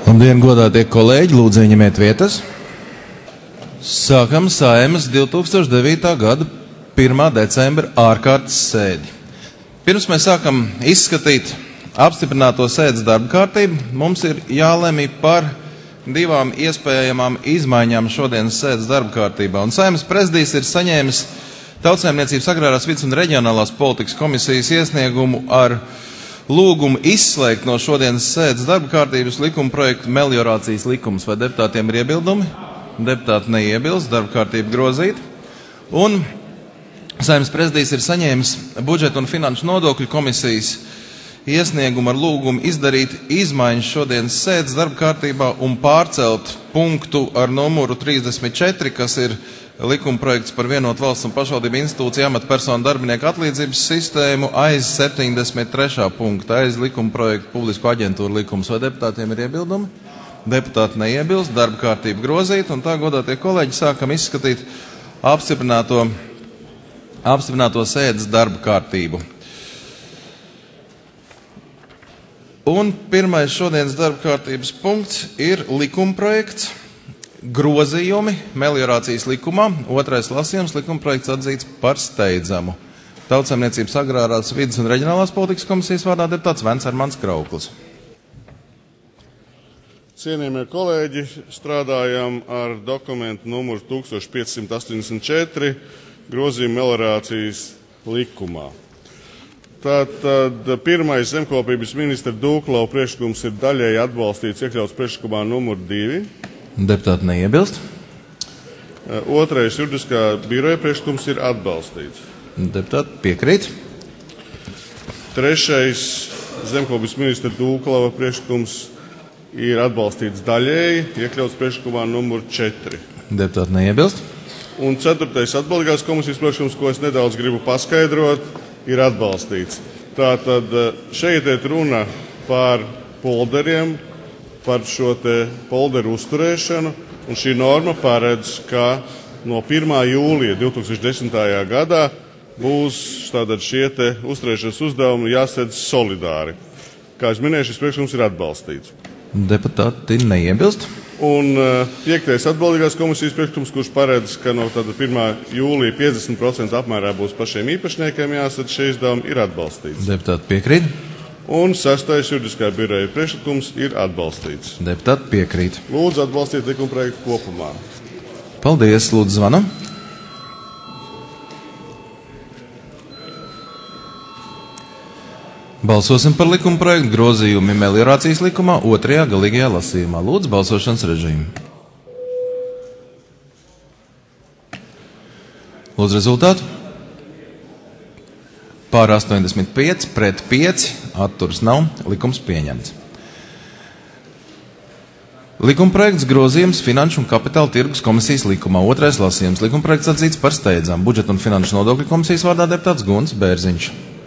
Labdien, godātie kolēģi, lūdzu ieņemiet vietas. Sākam Saeimas 2009. gada 1. decembra ārkārtas sēdi. Pirms mēs sākam izskatīt apstiprināto sēdes darba kārtību, mums ir jālemj par divām iespējamām izmaiņām šodienas sēdes darba kārtībā. Un Saeimas prezidijs ir saņēmis Tautsaimniecības, agrārās vides un reģionālās politikas komisijas iesniegumu ar lūgumu izslēgt no šodienas sēdes darba kārtības likuma projektu meliorācijas likums. Vai deputātiem ir iebildumi? Deputāti neiebilst, darba kārtība grozīta. Un Saeimas prezidijs ir saņēmis budžeta un finanšu nodokļu komisijas iesniegumu ar lūgumu izdarīt izmaiņas šodienas sēdes darba kārtībā un pārcelt punktu ar numuru 34, kas ir likuma projekts par vienotu valsts un pašvaldību institūciju amatpersonu darbinieku atlīdzības sistēmu aiz 73. punkta, aiz likuma projektu publisku aģentūru likums. Vai deputātiem ir iebildumi? Deputāti neiebilst, darba kārtība grozīta, un tā, godātie kolēģi, sākam izskatīt apstiprināto sēdes darba kārtību. Un pirmais šodienas darba kārtības punkts ir likuma projekts, grozījumi meliorācijas likumā, otrais lasījums, likuma projekts atzīts par steidzamu. Tautsaimniecības, agrārās vides un reģionālās politikas komisijas vārdā deputāts Vents Armāns Krauklis. Cienījamie kolēģi, strādājam ar dokumentu numuru 1584 grozījumu meliorācijas likumā. Tātad pirmais zemkopības ministra Dūklau priekšlikums ir daļēji atbalstīts, iekļauts priekšlikumā numur 2. Deputāti neiebilst. Otrais juridiskā biroja priekšlikums ir atbalstīts. Deputāti piekrīt. Trešais zemkopības ministra Dūklava priekšlikums ir atbalstīts daļēji, iekļauts priekšlikumā numur 4. Deputāti neiebilst. Un ceturtais atbildīgās komisijas priekšlikums, ko es nedaudz gribu paskaidrot, ir atbalstīts. Tātad šeit ir runa par polderiem, par šo te polderu uzturēšanu, un šī norma paredz, ka no 1. jūlija 2010. gadā būs tātad šie te uzturēšanas uzdevumi jāsedz solidāri. Kā es minēju, šis priekšlikums ir atbalstīts. Deputāti neiebilst. Un 5. atbildīgās komisijas priekšlikums, kurš paredz, ka no 1. jūlija 50% apmērā būs pašiem īpašniekiem jāsadz šie izdevumi, ir atbalstīts. Deputāti piekrīt. Un 6. juridiskā biroja priekšlikums ir atbalstīts. Deputāti piekrīt. Lūdzu atbalstīt likuma projektu kopumā. Paldies, lūdzu zvanam. Balsosim par likuma projektu grozījumi meliorācijas likumā otrajā galīgajā lasījumā. Lūdzu balsošanas režīmu. Lūdzu rezultātu. Pār 85, pret 5, atturas nav, likums pieņemts. Likuma projekts grozījums Finanšu un kapitāla tirgus komisijas likumā, otrais lasījums. Likuma projekts atzīts par steidzam. Budžeta un finanšu nodokļu komisijas vārdā deputāts Gunts Bērziņš.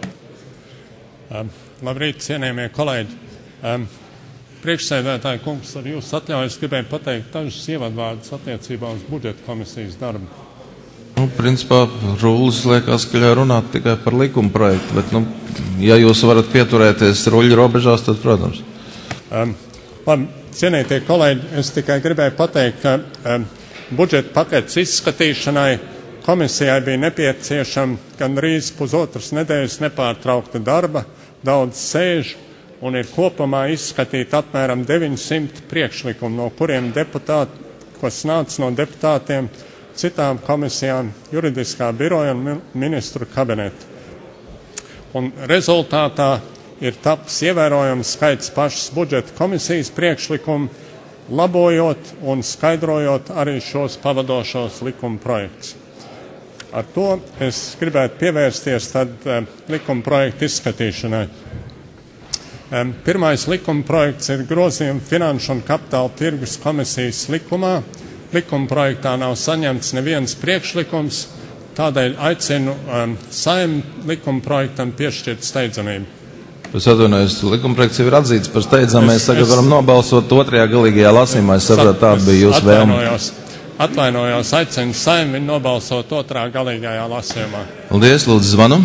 Labrīt, cienījamie kolēģi. Priekšsēdētāji kungs, ar jūsu atļauju es gribēju pateikt dažus ievadvārdus attiecībā uz budžeta komisijas darbu. Principā Rūlis liekas, ka ļauj runāt tikai par likuma projektu, bet, ja jūs varat pieturēties ruļu robežās, tad, protams. Labi, cienītie kolēģi, es tikai gribēju pateikt, ka budžeta paketes izskatīšanai komisijai bija nepieciešama gandrīz pusotras nedēļas nepārtraukta darba, daudz sēžu, un ir kopumā izskatīt apmēram 900 priekšlikumu, no kuriem deputāti, kas nāca no deputātiem, citām komisijām, juridiskā biroja un ministru kabineta. Un rezultātā ir tapis ievērojams skaits pašas budžeta komisijas priekšlikumu, labojot un skaidrojot arī šos pavadošos likuma projektus. Ar to es gribētu pievērsties tad likuma projektu izskatīšanai. Pirmais likuma projekts ir grozījumi Finanšu un kapitāla tirgus komisijas likumā. Likuma projektā nav saņemts neviens priekšlikums, tādēļ aicinu Saeimu likuma projektam piešķirt steidzamību. Es atvainojos, likuma projekts jau ir atzīts par steidzamu, mēs tagad varam nobalsot otrajā galīgajā lasījumā, es saprotu, tāda bija jūsu vēlme. Atvainojos, aicinu Saeimu nobalsot otrā galīgajā lasījumā. Paldies, lūdzu zvanu.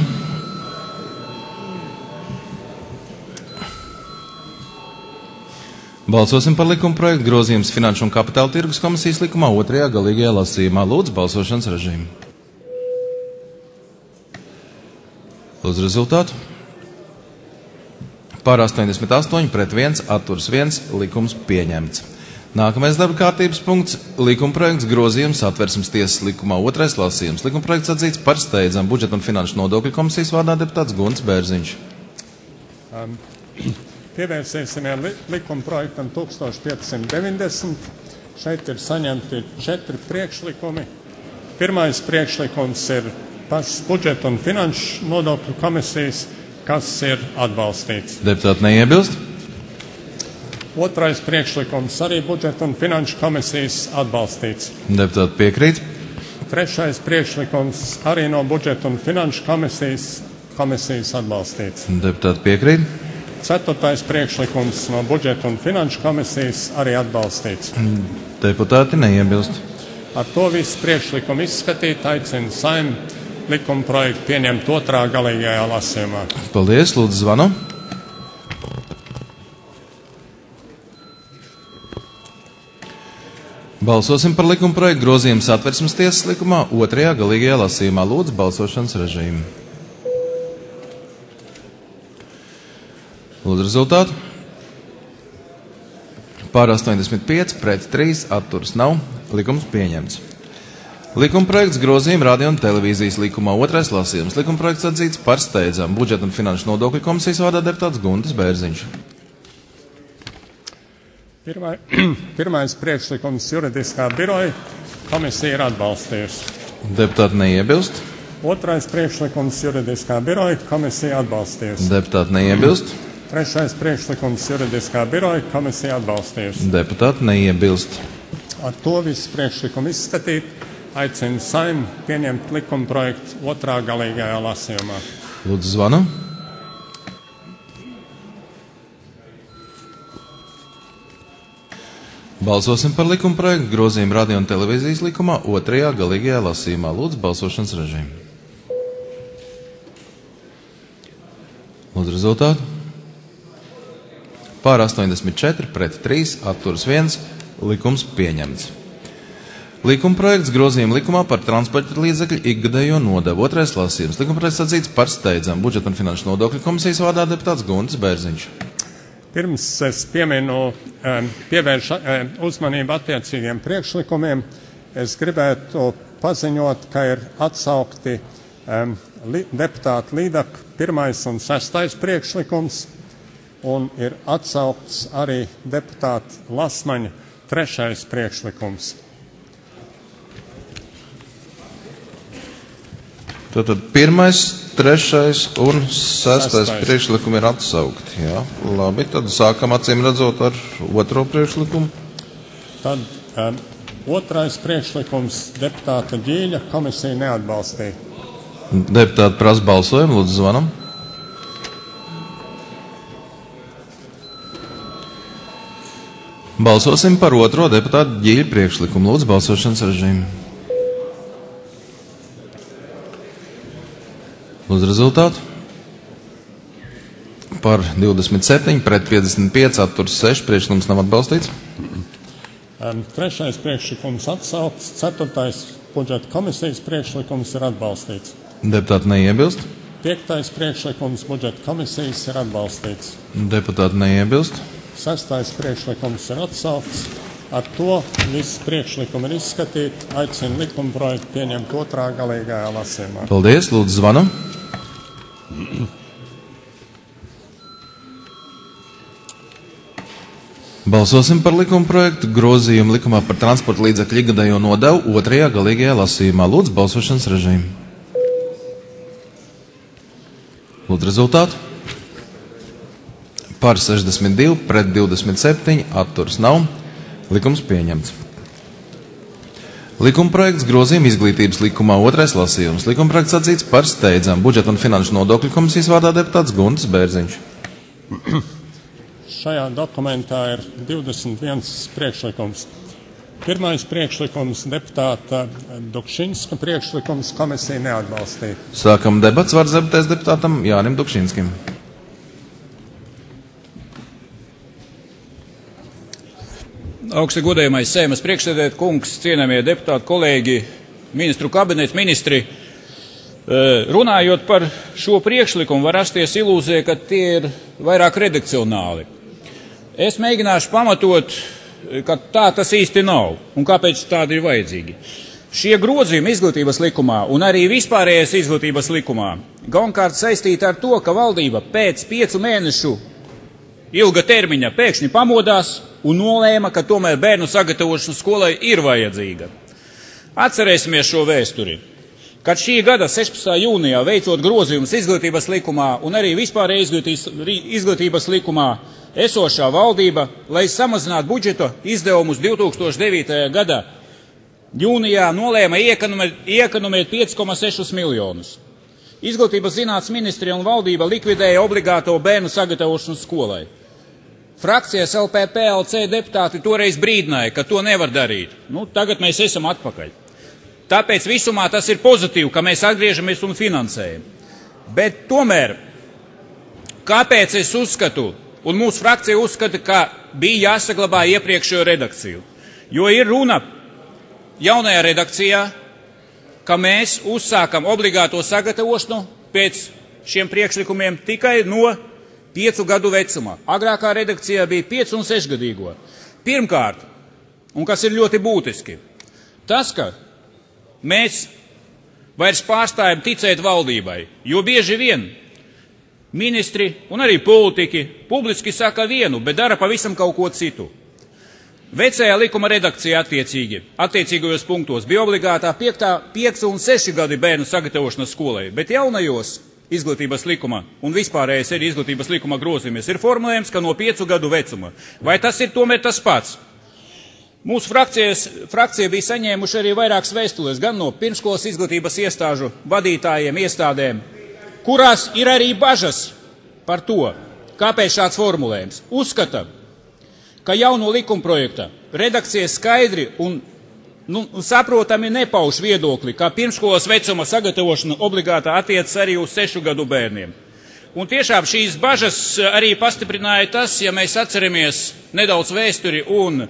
Balsosim par likuma projektu grozījums Finanšu un kapitāla tirgus komisijas likumā otrajā galīgajā lasījumā. Lūdzu, balsošanas režīmu. Lūdzu rezultātu. Par 88 pret 1 atturas 1 likums pieņemts. Nākamais darba kārtības punkts - likuma projekts grozījums Satversmes tiesas likumā otrais lasījums. Likuma projekts atzīts par steidzam budžeta un finanšu nodokļu komisijas vārdā deputāts Gunts Bērziņš. Pievērsīsimies likuma projektam 1590. Šeit ir saņemti 4 priekšlikumi. Pirmais priekšlikums ir pašas budžeta un finanšu nodokļu komisijas, kas ir atbalstīts. Deputāti neiebilst? Otrais priekšlikums arī budžeta un finanšu komisijas atbalstīts. Deputāti piekrīt? Trešais priekšlikums arī no budžeta un finanšu komisijas atbalstīts. Deputāti piekrīt? Ceturtais priekšlikums no budžeta un finanšu komisijas arī atbalstīts. Deputāti neiebilst. Ar to visu priekšlikumu izskatīt, aicinu Saeimu likuma projektu pieņemt otrā galīgajā lasījumā. Paldies, lūdzu zvanu. Balsosim par likuma projektu grozījumu Satversmes tiesas likumā otrajā galīgajā lasījumā. Lūdzu, balsošanas režīmu. Lūdzu rezultātu. Par 85 pret 3 atturas nav. Likums pieņemts. Likuma projekts grozījuma radio un televīzijas likumā otrais lasījums. Likuma projekts atzīts par steidzam budžeta un finanšu nodokļu komisijas vārdā deputāts Guntis Bērziņš. Pirmais priekšlikums juridiskā biroja komisija ir atbalstījusi. Deputāti neiebilst. Otrais priekšlikums juridiskā biroja komisija atbalstījusi. Deputāti neiebilst. Trešais priekšlikums juridiskā biroja komisija atbalstījusi. Deputāti neiebilst. Ar to visu priekšlikumu izskatīt, aicinu Saeimu pieņemt likuma projektu otrā galīgajā lasījumā. Lūdzu zvanu. Balsosim par likuma projektu grozījumu radio un televīzijas likumā otrajā galīgajā lasījumā. Lūdzu, balsošanas režīmu. Lūdzu rezultātu. Pār 84 pret 3 atturas 1 likums pieņemts. Likuma projekts grozījuma likumā par transporta līdzekļu ikgadējo nodevu otrais lasījums. Likuma projekts atzīts par steidzam budžeta un finanšu nodokļu komisijas vārdā deputāts Guntis Bērziņš. Pirms es pievēršu uzmanību attiecīgiem priekšlikumiem, es gribētu paziņot, ka ir atsaukti deputāta Līdaka 1. un 6. priekšlikums, un ir atsaukts arī deputāta Lasmaņa 3. priekšlikums. Tātad 1., 3. un 6. priekšlikumi ir atsaukti. Jā, labi, tad sākam acīm redzot ar otro priekšlikumu. Tad otrais priekšlikums deputāta Ģīļa komisija neatbalstīja. Deputāti prasa balsojumu, lūdzu zvanam. Balsosim par otro deputāta Ģīļa priekšlikumu. Lūdzu balsošanas režīmu. Lūdzu rezultātu. Par 27 pret 55 atturas 6 priekšlikums nav atbalstīts. Trešais priekšlikums atsaukts, 4. budžeta komisijas priekšlikums ir atbalstīts. Deputāti neiebilst. 5. priekšlikums budžeta komisijas ir atbalstīts. Deputāti neiebilst. 6. priekšlikums ir atsaukts. Ar to viss priekšlikumi ir izskatīti. Aicinu likuma projektu pieņemt otrā galīgajā lasījumā. Paldies, lūdzu zvanu. Balsosim par likuma projektu grozījumu likumā par transporta līdzekļu ikgadējo nodevu otrajā galīgajā lasījumā. Lūdzu balsošanas režīmu. Lūdzu rezultātu. Par 62 pret 27 atturas nav. Likums pieņemts. Likuma projekts grozījuma izglītības likumā otrais lasījums. Likuma projekts atzīts par steidzam budžeta un finanšu nodokļu komisijas vārdā deputāts Guntis Bērziņš. Šajā dokumentā ir 21 priekšlikums. Pirmais priekšlikums deputāta Dukšinska priekšlikums komisija neatbalstīja. Sākam debats, vārds deputātam Jānim Dukšinskim. Augsti godējamais Seimas priekšsēdētāja kungs, cienējamie deputāti, kolēģi, ministru kabinets, ministri. Runājot par šo priekšlikumu, var rasties ilūzija, ka tie ir vairāk redakcionāli. Es mēģināšu pamatot, ka tā tas īsti nav un kāpēc tādi ir vajadzīgi. Šie grozījumi izglītības likumā un arī vispārējais izglītības likumā galvenokārt saistīti ar to, ka valdība pēc 5 mēnešu ilga termiņa pēkšņi pamodās un nolēma, ka tomēr bērnu sagatavošana skolai ir vajadzīga. Atcerēsimies šo vēsturi. Kad šī gada 16. jūnijā veicot grozījumus izglītības likumā un arī vispārējā izglītības likumā esošā valdība, lai samazinātu budžeta izdevumus 2009. gada jūnijā, nolēma iekonomēt 5,6 miljonus. Izglītības zinātnes ministrija un valdība likvidēja obligāto bērnu sagatavošanu skolai. Frakcijas LPPLC deputāti toreiz brīdināja, ka to nevar darīt. Tagad mēs esam atpakaļ. Tāpēc visumā tas ir pozitīvi, ka mēs atgriežamies un finansējam. Bet tomēr, kāpēc es uzskatu, un mūsu frakcija uzskata, ka bija jāsaglabā iepriekšējo redakciju? Jo ir runa jaunajā redakcijā, ka mēs uzsākam obligāto sagatavošanu pēc šiem priekšlikumiem tikai no 5 gadu vecuma. Agrākā redakcijā bija 5 un 6 gadīgo. Pirmkārt, un kas ir ļoti būtiski, tas, ka mēs vairs pārstājam ticēt valdībai, jo bieži vien ministri un arī politiķi publiski saka vienu, bet dara pavisam kaut ko citu. Vecajā likuma redakcijā attiecīgajos punktos bija obligātā 5 un 6 gadi bērnu sagatavošanas skolai, bet jaunajos izglītības likuma un vispārējais arī izglītības likuma grozījumies ir formulējums, ka no 5 gadu vecuma. Vai tas ir tomēr tas pats? Mūsu frakcija bija saņēmuši arī vairākas vēstules gan no pirmskolas izglītības iestāžu vadītājiem, iestādēm, kurās ir arī bažas par to, kāpēc šāds formulējums. Uzskata, ka jauno likumprojekta redakcija skaidri un saprotami nepauž viedokli, ka pirmskolas vecuma sagatavošana obligātā attiecas arī uz 6 gadu bērniem. Un tiešām šīs bažas arī pastiprināja tas, ja mēs atceramies nedaudz vēsturi un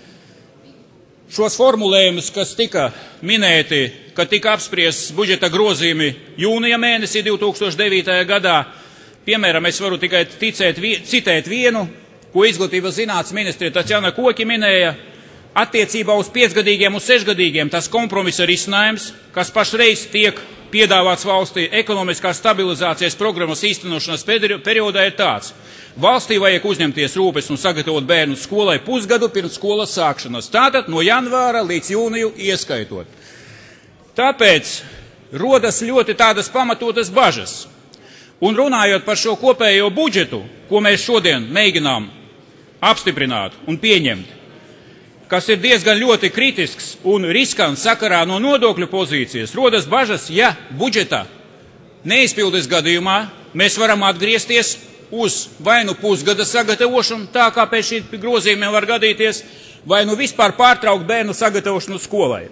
šos formulējumus, kas tika minēti, kad tika apspriests budžeta grozījumi jūnija mēnesī 2009. gadā. Piemēram, es varu tikai citēt vienu, ko izglītības zinātnes ministrija Tatjana Koki minēja. Attiecībā uz 5-gadīgiem un 6-gadīgiem tas kompromisa risinājums, kas pašreiz tiek piedāvāts valstī ekonomiskās stabilizācijas programmas īstenošanas periodā, ir tāds. Valstī vajag uzņemties rūpes un sagatavot bērnu skolai pusgadu pirms skolas sākšanas, tātad no janvāra līdz jūniju ieskaitot. Tāpēc rodas ļoti tādas pamatotas bažas. Un runājot par šo kopējo budžetu, ko mēs šodien mēģinām apstiprināt un pieņemt, kas ir diezgan ļoti kritisks un riskants sakarā no nodokļu pozīcijas, rodas bažas, ja budžeta neizpildes gadījumā mēs varam atgriezties uz vai nu pusgada sagatavošanu, tā kā pēc šī grozījumiem var gadīties, vai nu vispār pārtraukt bērnu sagatavošanu skolai.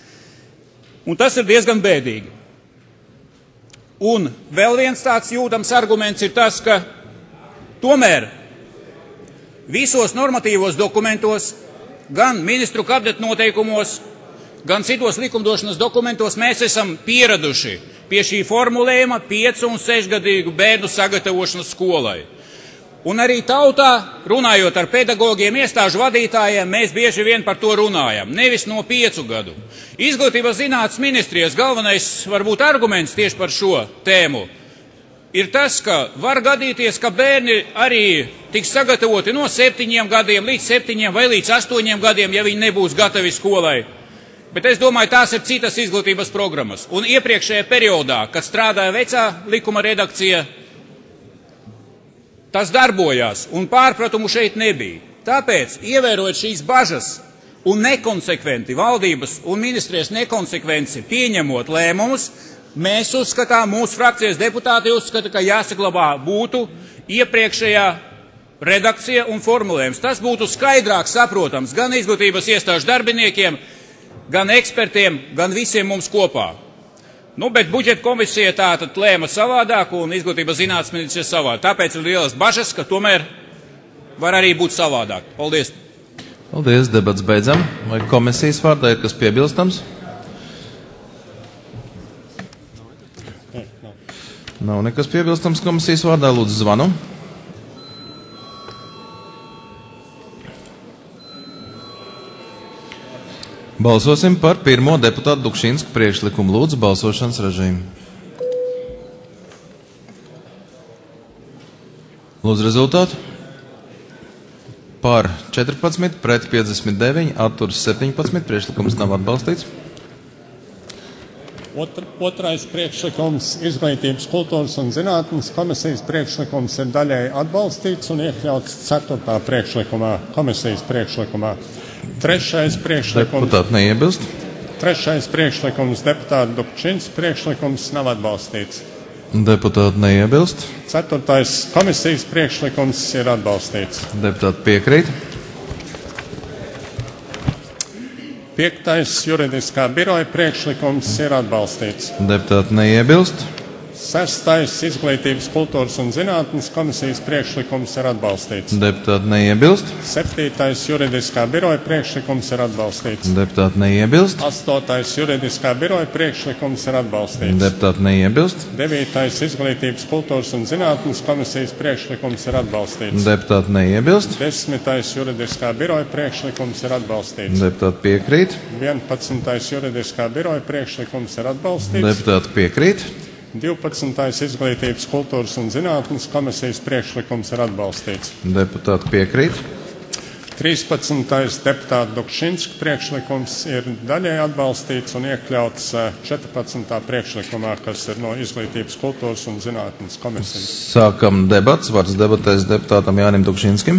Un tas ir diezgan bēdīgi. Un vēl viens tāds jūtams arguments ir tas, ka tomēr visos normatīvos dokumentos, gan ministru kabineta noteikumos, gan citos likumdošanas dokumentos mēs esam pieraduši pie šī formulējuma 5 un 6 gadīgu bērnu sagatavošanu skolai. Un arī tautā, runājot ar pedagogiem, iestāžu vadītājiem, mēs bieži vien par to runājam, nevis no 5 gadu. Izglītības zinātnes ministrijas galvenais varbūt arguments tieši par šo tēmu ir tas, ka var gadīties, ka bērni arī tiks sagatavoti no 7 gadiem līdz 7 vai līdz 8 gadiem, ja viņi nebūs gatavi skolai. Bet es domāju, tās ir citas izglītības programmas. Un iepriekšējā periodā, kad strādāja vecā likuma redakcija, tas darbojās un pārpratumu šeit nebija. Tāpēc, ievērojot šīs bažas un nekonsekventi valdības un ministrijas nekonsekvenci pieņemot lēmumus, mēs uzskatām, mūsu frakcijas deputāti uzskata, ka jāsaglabā būtu iepriekšējā redakcija un formulējums. Tas būtu skaidrāk saprotams gan izglītības iestāžu darbiniekiem, gan ekspertiem, gan visiem mums kopā. Bet budžeta komisija tātad lēma savādāk un izglītības zinātnes ministrija savādāk. Tāpēc ir lielas bažas, ka tomēr var arī būt savādāk. Paldies! Paldies, debats beidzam. Vai komisijas vārdā ir kas piebilstams? Nav nekas piebilstams komisijas vārdā. Lūdzu, zvanu. Balsosim par pirmo deputātu Dukšinsku priekšlikumu. Lūdzu, balsošanas režīmu. Lūdzu, rezultātu. Par 14, pret 59, atturas 17, priekšlikums nav atbalstīts. Otrais priekšlikums Izglītības, kultūras un zinātnes komisijas priekšlikums ir daļēji atbalstīts un iekļauts 4. priekšlikumā, komisijas priekšlikumā. Trešais priekšlikums. Deputāti neiebilst. Trešais priekšlikums deputāta Dukšins priekšlikums nav atbalstīts. Deputāti neiebilst. 4. komisijas priekšlikums ir atbalstīts. Deputāti piekrīt. 5. juridiskā biroja priekšlikums ir atbalstīts. Deputāti neiebilst. 6. Izglītības, kultūras un zinātnes komisijas priekšlikums ir atbalstīts. Deputāti neiebilst. 7. juridiskā biroja priekšlikums ir atbalstīts. Deputāti neiebilst. 8. juridiskā biroja priekšlikums ir atbalstīts. Deputāti neiebilst. 9. Izglītības, kultūras un zinātnes komisijas priekšlikums ir atbalstīts. Deputāti neiebilst. 10. juridiskā biroja priekšlikums ir atbalstīts. Deputāti piekrīt. 11. juridiskā biroja priekšlikums ir atbalstīts. Deputāti piekrīt. 12. Izglītības, kultūras un zinātnes komisijas priekšlikums ir atbalstīts. Deputāti piekrīt. 13. deputāta Dukšinska priekšlikums ir daļēji atbalstīts un iekļauts 14. priekšlikumā, kas ir no Izglītības, kultūras un zinātnes komisijas. Sākam debats. Vārds debatēs deputātam Jānim Dukšinskim.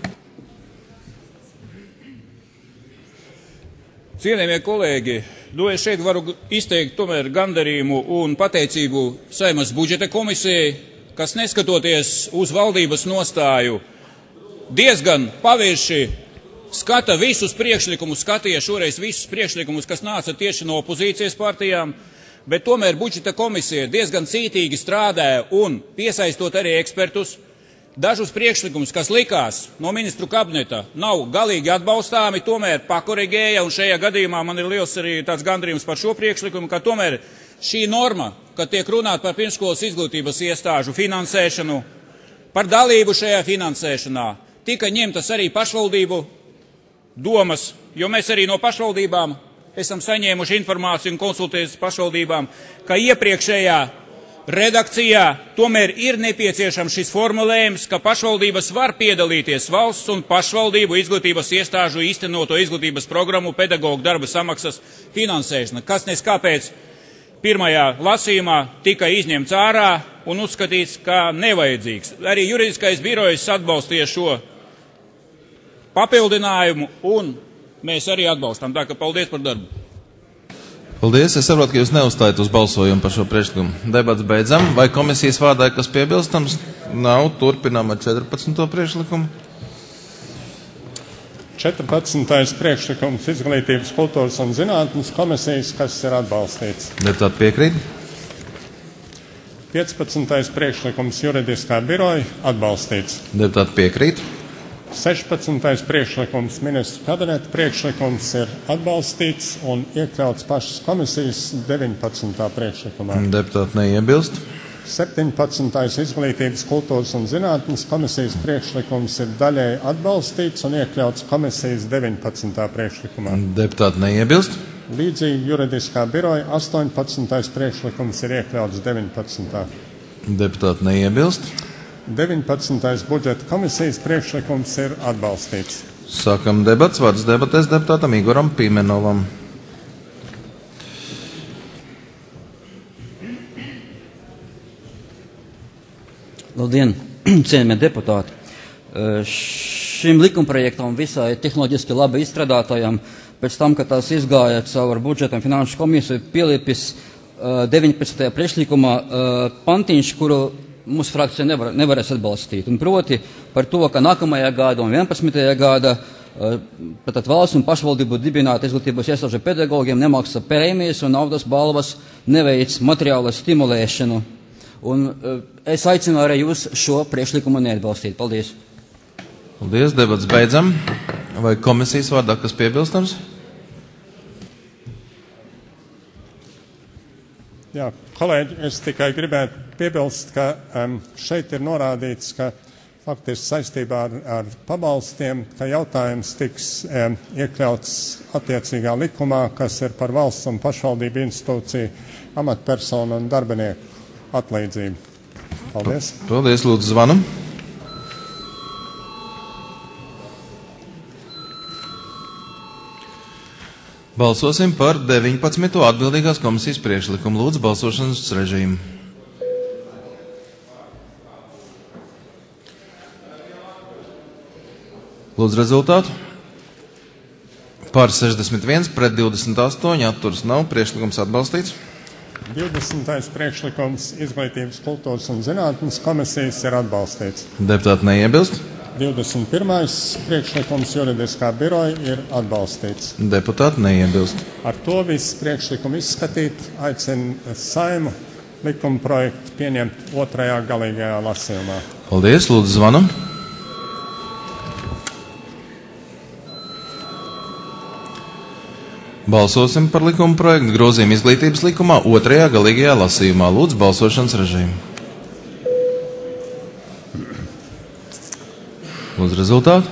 Cienījamie kolēģi, es šeit varu izteikt tomēr gandarījumu un pateicību Saeimas budžeta komisijai, kas neskatoties uz valdības nostāju, diezgan pavirši skata visus priekšlikumus, skatīja šoreiz visus priekšlikumus, kas nāca tieši no opozīcijas partijām, bet tomēr budžeta komisija diezgan cītīgi strādāja un piesaistot arī ekspertus. Dažus priekšlikumus, kas likās no ministru kabineta, nav galīgi atbalstāmi, tomēr pakorigēja, un šajā gadījumā man ir liels arī tāds gandarījums par šo priekšlikumu, ka tomēr šī norma, kad tiek runāt par pirmskolas izglītības iestāžu finansēšanu, par dalību šajā finansēšanā, tika ņemtas arī pašvaldību domas, jo mēs arī no pašvaldībām esam saņēmuši informāciju un konsultējušies pašvaldībām, ka iepriekšējā redakcijā tomēr ir nepieciešams šis formulējums, ka pašvaldības var piedalīties valsts un pašvaldību izglītības iestāžu īstenoto izglītības programmu pedagoģu darba samaksas finansēšana, kas nes kāpēc pirmajā lasījumā tika izņemts ārā un uzskatīts, ka nevajadzīgs. Arī juridiskais birojs atbalstīja šo papildinājumu un mēs arī atbalstam. Tā ka paldies par darbu. Paldies. Es saprotu, ka jūs neuzstājat uz balsojumu par šo priekšlikumu. Debats beidzam. Vai komisijas vārdā ir kas piebilstams? Nav. Turpinām ar 14. priekšlikumu. 14. priekšlikums Izglītības, kultūras un zinātnes komisijas, kas ir atbalstīts. Deputāti piekrīt. 15. priekšlikums Juridiskā biroja atbalstīts. Deputāti piekrīt. 16. priekšlikums ministru kabineta priekšlikums ir atbalstīts un iekļauts pašas komisijas 19. priekšlikumā. Deputāti neiebilst. 17. Izglītības, kultūras un zinātnes komisijas priekšlikums ir daļēji atbalstīts un iekļauts komisijas 19. priekšlikumā. Deputāti neiebilst. Līdzīgi Juridiskā biroja 18. priekšlikums ir iekļauts 19. Deputāti neiebilst. 19. budžeta komisijas priekšlikums ir atbalstīts. Sākam debats. Vārds debatēs deputātam Igoram Pīmenovam. Labdien, cienījamie deputāti. Šim likumprojektam visai tehnoloģiski labi izstrādātajam, pēc tam, kad tās izgāja caur budžetu un finanšu komisiju, pielipis 19. priekšlikumā pantiņš, kuru mūsu frakcija nevarēs atbalstīt. Un proti par to, ka nākamajā gada un 11. gada tātad valsts un pašvaldību dibināta izglītības iestāžu pedagogiem nemaksa prēmijas un naudas balvas, neveic materiālu stimulēšanu. Un es aicinu arī jūs šo priekšlikumu neatbalstīt. Paldies. Paldies. Debats beidzam. Vai komisijas vārdā kas piebilstams? Jā, kolēģi, es tikai gribētu piebilst, ka šeit ir norādīts, ka faktiski saistībā ar pabalstiem, ka jautājums tiks iekļauts attiecīgā likumā, kas ir par valsts un pašvaldību institūciju, amatpersonu un darbinieku atlīdzību. Paldies. Paldies, lūdzu zvanu. Balsosim par 19. atbildīgās komisijas priekšlikumu. Lūdzu, balsošanas režīmu. Lūdzu, rezultātu. Par 61, pret 28, atturas nav. Priekšlikums atbalstīts. 20. priekšlikums Izglītības, kultūras un zinātnes komisijas ir atbalstīts. Deputāti neiebilst. 21. priekšlikums Juridiskā biroja ir atbalstīts. Deputāti neiebilst. Ar to visu priekšlikumu izskatīt, aicinu Saimu likuma projektu pieņemt otrajā galīgajā lasījumā. Paldies, lūdzu zvanu. Balsosim par likuma projektu grozījumu izglītības likumā otrajā galīgajā lasījumā. Lūdzu, balsošanas režīmu. Lūdzu, rezultātu.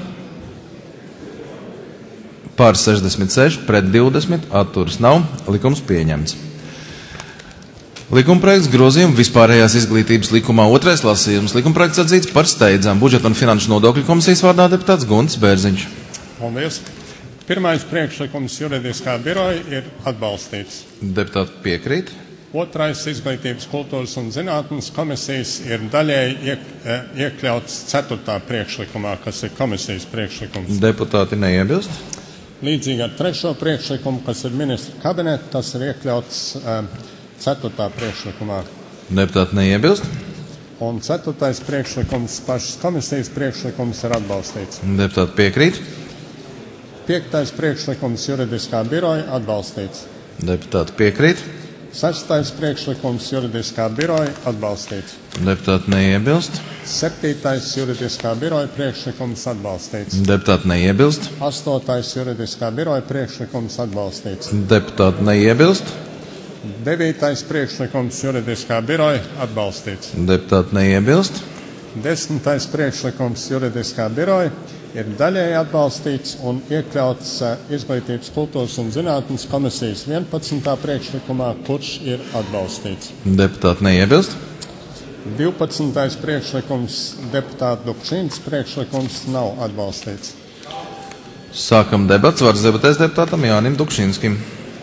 Par 66, pret 20, atturas nav. Likums pieņemts. Likuma projekts grozījumu vispārējās izglītības likumā otrais lasījums. Likuma projekts atzīts par steidzām. Budžeta un finanšu nodokļu komisijas vārdā deputāts Gunts Bērziņš. Paldies. Pirmais priekšlikums Juridiskā biroja ir atbalstīts. Deputāti piekrīt. Otrais Izglītības, kultūras un zinātnes komisijas ir daļēji iekļauts 4. priekšlikumā, kas ir komisijas priekšlikums. Deputāti neiebilst. Līdzīgi ar 3. priekšlikumu, kas ir ministra kabineta, tas ir iekļauts 4. priekšlikumā. Deputāti neiebilst. Un 4. priekšlikums, pašas komisijas priekšlikums ir atbalstīts. Deputāti piekrīt. 5. priekšlikums Juridiskā biroja atbalstīts. Deputāti piekrīt. 6. priekšlikums Juridiskā biroja atbalstīts. Deputāti neiebilst. 7. Juridiskā biroja priekšlikums atbalstīts. Deputāti neiebilst. 8. Juridiskā biroja priekšlikums atbalstīts. Deputāti neiebilst. 9. priekšlikums Juridiskā biroja atbalstīts. Deputāti neiebilst. 10. priekšlikums Juridiskā biroja ir daļēji atbalstīts un iekļauts Izglītības, kultūras un zinātnes komisijas 11. priekšlikumā, kurš ir atbalstīts. Deputāti neiebilst. 12. priekšlikums deputāta Dukšīnas priekšlikums nav atbalstīts. Sākam debats. Vārds debatēs deputātam Jānim Dukšīnskim.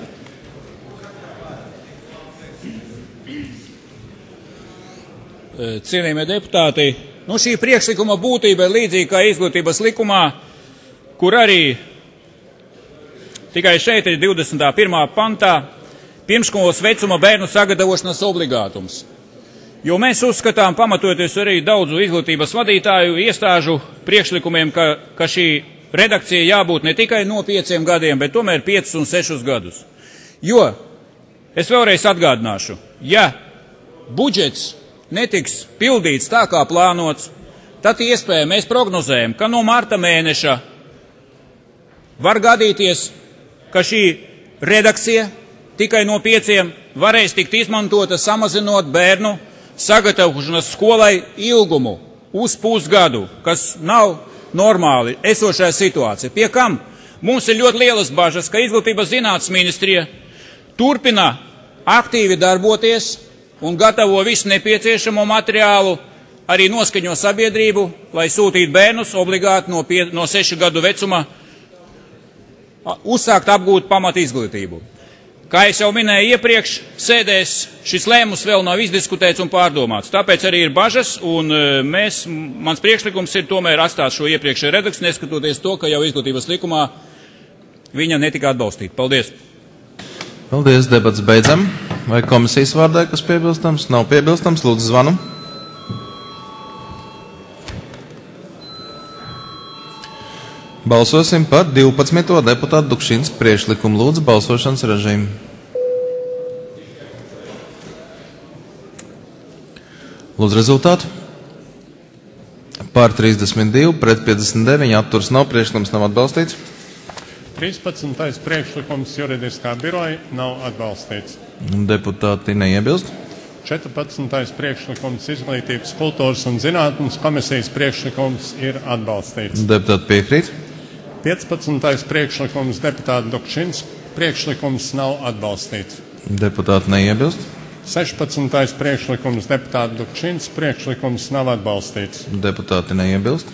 Cienījamie deputāti, šī priekšlikuma būtība ir līdzīga kā izglītības likumā, kur arī tikai šeit ir 21. pantā pirmškolas vecuma bērnu sagatavošanas obligātums. Jo mēs uzskatām, pamatoties arī daudzu izglītības vadītāju iestāžu priekšlikumiem, ka šī redakcija jābūt ne tikai no 5 gadiem, bet tomēr 5 un 6 gadus. Jo, es vēlreiz atgādināšu, ja budžets netiks pildīts tā, kā plānots, tad iespējams mēs prognozējam, ka no marta mēneša var gadīties, ka šī redakcija tikai no 5 varēs tikt izmantota samazinot bērnu sagatavošanas skolai ilgumu uz pusgadu, kas nav normāli esošā situācija. Pie kam mums ir ļoti lielas bažas, ka Izglītības zinātnes ministrija turpina aktīvi darboties un gatavo visu nepieciešamo materiālu, arī noskaņo sabiedrību, lai sūtītu bērnus obligāti no 6 gadu vecuma uzsākt apgūt pamat izglītību. Kā es jau minēju iepriekš, sēdēs šis lēmums vēl nav izdiskutēts un pārdomāts. Tāpēc arī ir bažas, un mans priekšlikums ir tomēr atstāt šo iepriekšēju redakciju, neskatoties to, ka jau izglītības likumā viņa netika atbalstīta. Paldies! Paldies, debats beidzam. Vai komisijas vārdā, kas piebilstams? Nav piebilstams, lūdzu zvanu. Balsosim par 12. deputātu Dukšīnsku priekšlikumu. Lūdzu, balsošanas režīmu. Lūdzu, rezultātu. Par 32, pret 59, atturas nav, priekšlikums nav atbalstīts. 13. priekšlikums juridiskā biroja nav atbalstīts. Deputāti neiebilst. 14. priekšlikums izglītības, kultūras un zinātnes komisijas priekšlikums ir atbalstīts. Deputāti piekrīt. 15. priekšlikums deputāta Dukšins priekšlikums nav atbalstīts. Deputāti neiebilst. 16. priekšlikums deputāta Dukšins priekšlikums nav atbalstīts. Deputāti neiebilst.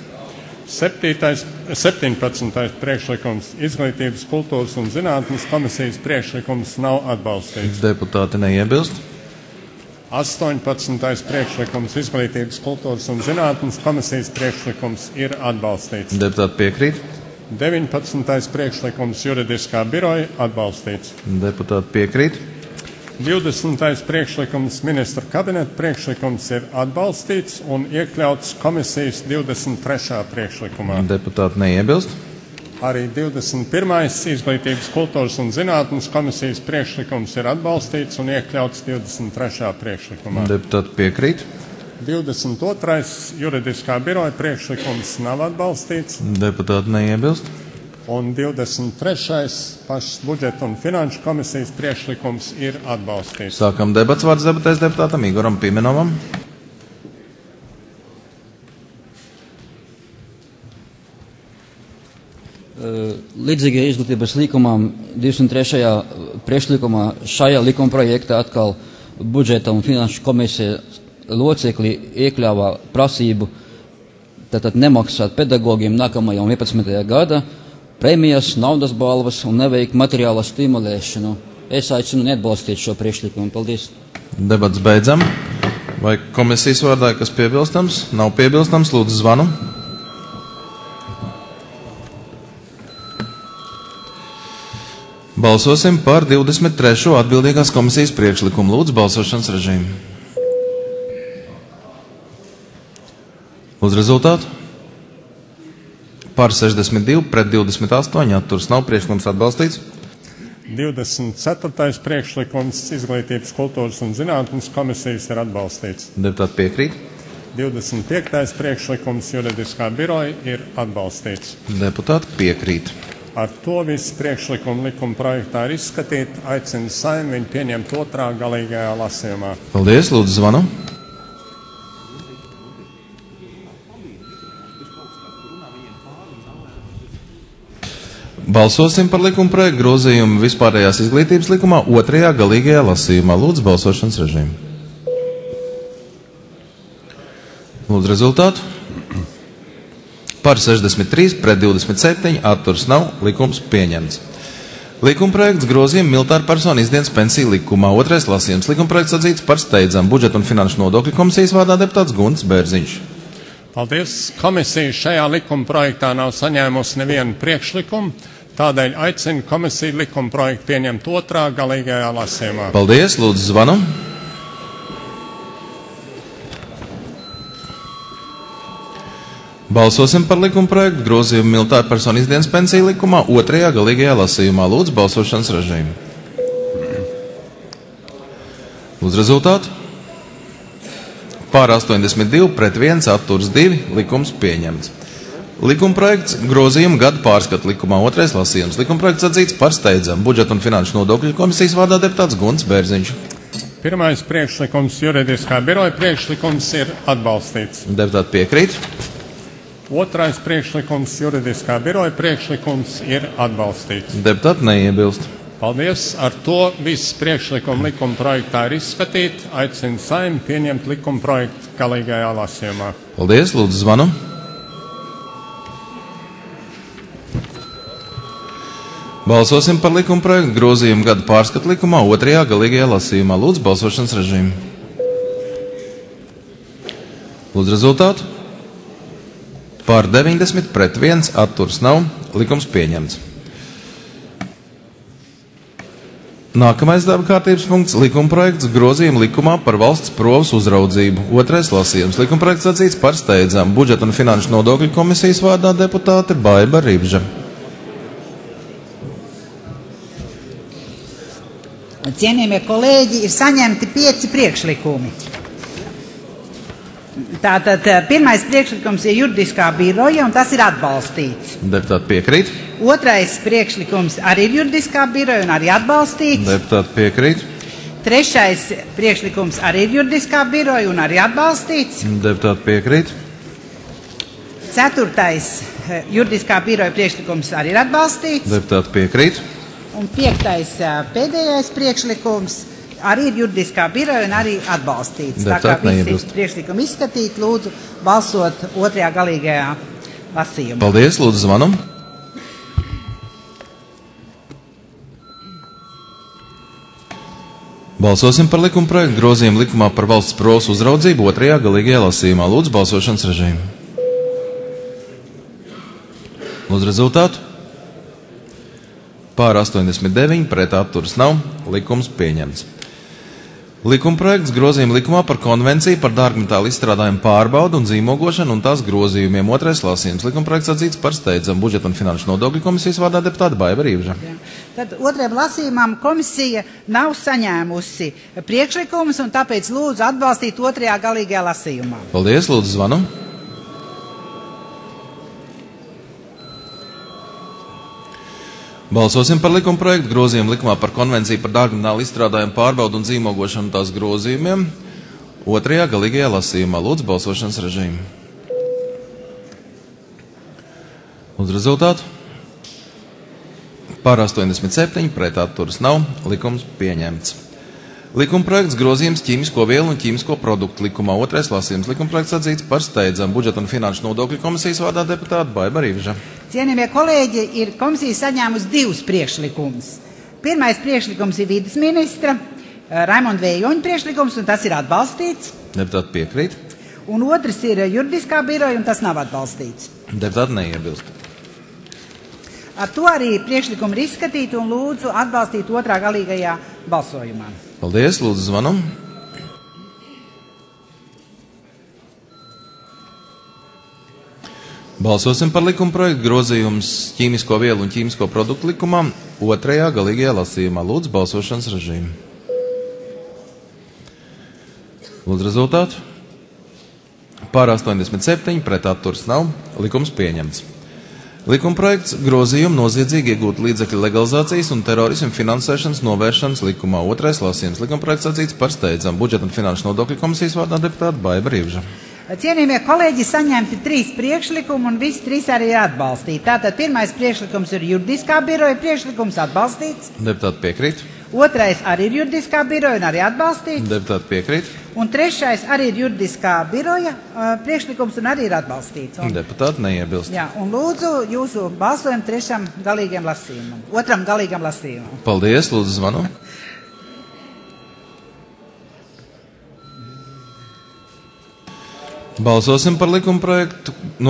17. priekšlikums izglītības, kultūras un zinātnes komisijas priekšlikums nav atbalstīts. Deputāti neiebilst. 18. priekšlikums izglītības, kultūras un zinātnes komisijas priekšlikums ir atbalstīts. Deputāti piekrīt. 19. priekšlikums juridiskā biroja atbalstīts. Deputāti piekrīt. 20. priekšlikums ministra kabineta priekšlikums ir atbalstīts un iekļauts komisijas 23. priekšlikumā. Deputāti neiebilst. Arī 21. izglītības, kultūras un zinātnes komisijas priekšlikums ir atbalstīts un iekļauts 23. priekšlikumā. Deputāti piekrīt. 22. juridiskā biroja priekšlikums nav atbalstīts. Deputāti neiebilst. Un 23. pašas budžeta un finanšu komisijas priekšlikums ir atbalstīts. Sākam debats, vārds debatēs deputātam Igoram Pimenovam. Līdzīgie izglītības likumam 203. priekšlikumā šajā likuma projektā atkal budžeta un finanšu komisija locekļi iekļāvā prasību tātad nemaksāt pedagogiem nākamajā un 11. gada prēmijas, naudas balvas un neveikt materiālo stimulēšanu. Es aicinu neatbalstīt šo priekšlikumu. Paldies. Debats beidzam. Vai komisijas vārdā, kas piebilstams? Nav piebilstams, lūdzu zvanu. Balsosim par 23. atbildīgās komisijas priekšlikumu. Lūdzu balsošanas režīmu. Lūdzu rezultātu. Par 62, pret 28, atturas nav, priekšlikums atbalstīts. 24. priekšlikums izglītības, kultūras un zinātnes komisijas ir atbalstīts. Deputāti piekrīt. 25. priekšlikums juridiskā biroja ir atbalstīts. Deputāti piekrīt. Ar to visu priekšlikumu likuma projektā ir izskatīt. Aicinu Saeimu viņu pieņemt otrā galīgajā lasījumā. Paldies, lūdzu zvanu. Balsosim par likuma projektu grozījumu vispārējās izglītības likumā otrajā galīgajā lasījumā. Lūdzu balsošanas režīmu. Lūdzu rezultātu. Par 63, pret 27, atturas nav, likums pieņemts. Likuma projekts grozījuma militāru personu izdienas pensiju likumā. Otrais lasījums. Likuma projekts atzīts par steidzam budžeta un finanšu nodokļu komisijas vārdā deputāts Gunts Bērziņš. Paldies. Komisija šajā likuma projektā nav saņēmusi nevienu priekšlikumu. Tādēļ aicinu komisiju likuma projektu pieņemt otrā galīgajā lasījumā. Paldies. Lūdzu zvanu. Balsosim par likuma projektu grozījumu militāru personu izdienas pensiju likumā otrajā galīgajā lasījumā. Lūdzu balsošanas režīmu. Lūdzu rezultātu. Pār 82, pret 1, atturas 2, likums pieņemts. Likuma projekts grozījumu gadu pārskatu likumā otrais lasījums. Likuma projekts atzīts par steidzam budžeta un finanšu nodokļu komisijas vārdā deputāts Gunts Bērziņš. Pirmais priekšlikums juridiskā biroja priekšlikums ir atbalstīts. Deputāti piekrīt. Otrais priekšlikums juridiskā biroja priekšlikums ir atbalstīts. Deputāti neiebilst. Paldies. Ar to viss priekšlikuma likuma projektā ir izskatīt. Aicinu Saeimu pieņemt likuma projektu galīgajā lasījumā. Paldies. Lūdzu zvanu. Balsosim par likuma projektu grozījumu gadu pārskatu likumā otrajā galīgajā lasījumā. Lūdzu balsošanas režīmu. Lūdzu rezultātu. Pār 90, pret 1, atturas nav, likums pieņemts. Nākamais darba kārtības punkts - likuma projekts grozījuma likumā par valsts provas uzraudzību. Otrais lasījums. Likuma projekts atzīts par steidzām budžeta un finanšu nodokļu komisijas vārdā deputāte Baiba Ribža. Cienījamie kolēģi, ir saņemti 5 priekšlikumi. Tātad pirmais priekšlikums ir juridiskā biroja, un tas ir atbalstīts. Deputāti piekrīt. Otrais priekšlikums arī ir juridiskā biroja un arī atbalstīts. Deputāti piekrīt. Trešais priekšlikums arī ir juridiskā biroja un arī atbalstīts. Deputāti piekrīt. Ceturtais juridiskā biroja priekšlikums arī ir atbalstīts. Deputāti piekrīt. Un piektais pēdējais priekšlikums arī ir juridiskā biroja un arī atbalstīts. Tā kā visi priekšlikumi izskatīt, lūdzu balsot otrajā galīgajā lasījumā. Paldies, lūdzu zvanu. Balsosim par likuma projektu grozījumu likumā par valsts prosu uzraudzību otrajā galīgajā lasījumā. Lūdzu balsošanas režīmu. Lūdzu rezultātu. Pār 89, pret atturas nav. Likums pieņemts. Likuma projekts grozījuma likumā par konvenciju par dārgmetālu izstrādājumu pārbaudu un zīmogošanu un tās grozījumiem. Otrais lasījums. Likuma projekts atzīts par steidzamu budžeta un finanšu nodokļu komisijas vārdā deputāta Baiva Rīvža. Tad otrajam lasījumam komisija nav saņēmusi priekšlikumus un tāpēc lūdzu atbalstīt otrajā galīgajā lasījumā. Paldies, lūdzu zvanu. Balsosim par likuma projektu grozījumu likumā par konvenciju par dārgmetālu izstrādājumu pārbaudu un zīmogošanu tās grozījumiem. Otrajā galīgajā lasījumā. Lūdzu balsošanas režīmu. Lūdzu rezultātu. Pār 87, pret atturas nav. Likums pieņemts. Likuma projekts grozījums ķīmisko vielu un ķīmisko produktu likumā. Otrais lasījums. Likuma projekts atzīts par steidzamu budžeta un finanšu nodokļu komisijas vārdā deputāta Baiva Rīvža. Cienījamie kolēģi, ir komisija saņēmusi divus priekšlikumus. Pirmais priekšlikums ir vides ministra Raimonda Vējoņa priekšlikums, un tas ir atbalstīts. Deputāti piekrīt. Un otrs ir juridiskā biroja, un tas nav atbalstīts. Deputāti neiebilst. Ar to arī priekšlikumi ir izskatīti un lūdzu atbalstīt otrā galīgajā balsojumā. Paldies, lūdzu zvanu. Balsosim par likuma projektu grozījums ķīmisko vielu un ķīmisko produktu likumā otrajā galīgajā lasījumā. Lūdzu balsošanas režīmu. Lūdzu rezultātu. Pār 87, pret atturas nav. Likums pieņemts. Likuma projekts grozījumu noziedzīgi iegūt līdzekļu legalizācijas un terorismu finansēšanas novēršanas likumā. Otrais lasījums. Likuma projekts atzīts par steidzamu budžeta un finanšu nodokļu komisijas vārdā deputāta Baiva Rīvža. Cienījamie kolēģi, saņemti 3 priekšlikumi un visi 3 arī ir atbalstīti. Tātad pirmais priekšlikums ir juridiskā biroja priekšlikums atbalstīts. Deputāti piekrīt. Otrais arī ir juridiskā biroja un arī atbalstīts. Deputāti piekrīt. Un trešais arī ir juridiskā biroja priekšlikums un arī ir atbalstīts. Deputāti neiebilst. Jā, un lūdzu jūsu balsojumu trešam galīgiem lasījumam. Otram galīgam lasījumam. Paldies, lūdzu zvanu. Balsosim par likuma projektu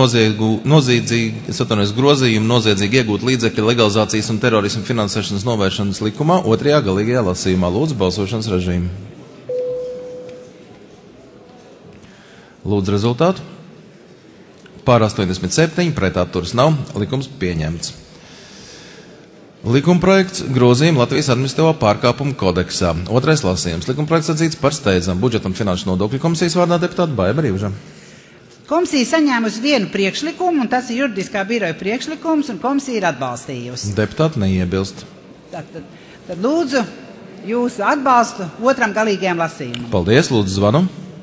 grozījumu noziedzīgi iegūt līdzekļu legalizācijas un terorismu finansēšanas novēršanas likumā otrajā galīgajā lasījumā. Lūdzu balsošanas režīmu. Lūdzu rezultātu. Pār 87, pret atturas nav. Likums pieņemts. Likuma projekts grozījumu Latvijas administratīvo pārkāpumu kodeksā. Otrais lasījums. Likuma projekts atzīts par steidzamu budžeta un finanšu nodokļu komisijas vārdā deputāta Baiva Rīvža. Komisija saņēmusi vienu priekšlikumu, un tas ir juridiskā biroja priekšlikums, un komisija ir atbalstījusi. Deputāti neiebilst. Tad lūdzu jūsu atbalstu otram galīgajam lasījumam. Paldies, lūdzu zvanu.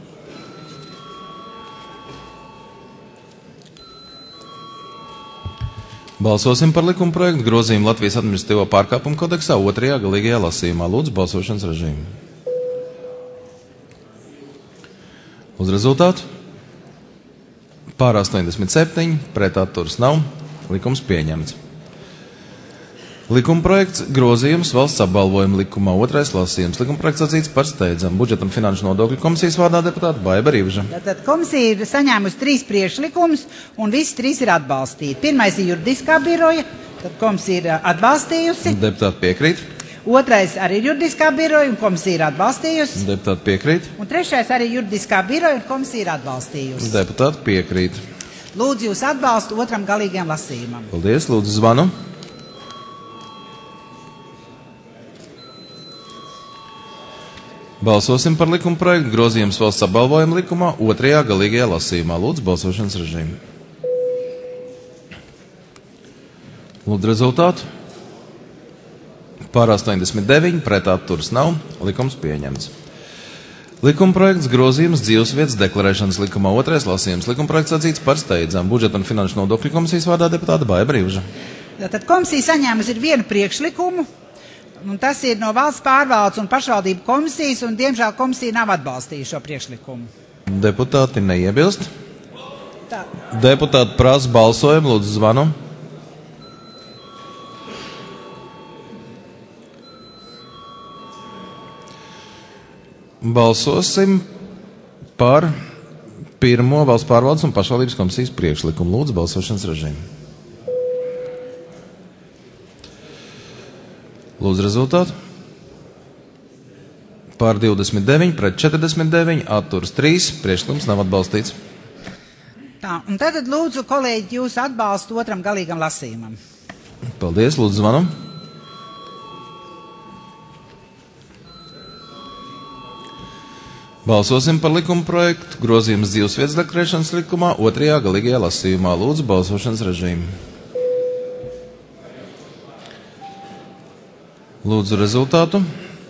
Balsosim par likuma projektu grozījumu Latvijas administratīvo pārkāpumu kodeksā otrajā galīgajā lasījumā. Lūdzu balsošanas režīmu. Uz rezultātu. Pār 87, pret atturas nav. Likums pieņemts. Likuma projekts grozījums valsts apbalvojuma likumā. Otrais lasījums. Likuma projekts atzīts par steidzamu budžeta un finanšu nodokļu komisijas vārdā deputāta Baiva Rīvža. Tad komisija ir saņēmusi 3 priekšlikumus, un visi 3 ir atbalstīti. Pirmais ir juridiskā biroja, tad komisija ir atbalstījusi. Deputāti piekrīt. Otrais arī ir juridiskā biroja, un komisija ir atbalstījusi. Deputāti piekrīt. Un trešais arī juridiskā biroja, un komisija ir atbalstījusi. Deputāti piekrīt. Lūdzu jūs atbalstu otram galīgajam lasījumam. Paldies, lūdzu zvanu. Balsosim par likuma projektu grozījums valsts apbalvojuma likumā otrajā galīgajā lasījumā. Lūdzu, balsošanas režīmu. Lūdzu, rezultātu. Par 89, pret atturas nav. Likums pieņemts. Likuma projekts grozījums dzīvesvietas deklarēšanas likumā otrais lasījums. Likuma projekts atzīts par steidzam. Budžeta un finanšu nodokļu komisijas vārdā deputāta Baiba Rīvža. Tad komisija saņēmusi vienu priekšlikumu, un tas ir no valsts pārvaldes un pašvaldību komisijas, un diemžēl komisija nav atbalstījusi šo priekšlikumu. Deputāti neiebilst. Tā. Deputāti prasa balsojumu, lūdzu zvanu. Balsosim par pirmo valsts pārvaldes un pašvaldības komisijas priekšlikumu. Lūdzu, balsošanas režīmu. Lūdzu, rezultātu. Par 29, pret 49, atturas 3. Priekšlikums nav atbalstīts. Tā, un tad lūdzu, kolēģi, jūs atbalstu otram galīgam lasījumam. Paldies, lūdzu, zvanu. Balsosim par likuma projektu grozījums dzīvesvietas deklarēšanas likumā otrajā galīgajā lasījumā. Lūdzu, balsošanas režīmu. Lūdzu, rezultātu.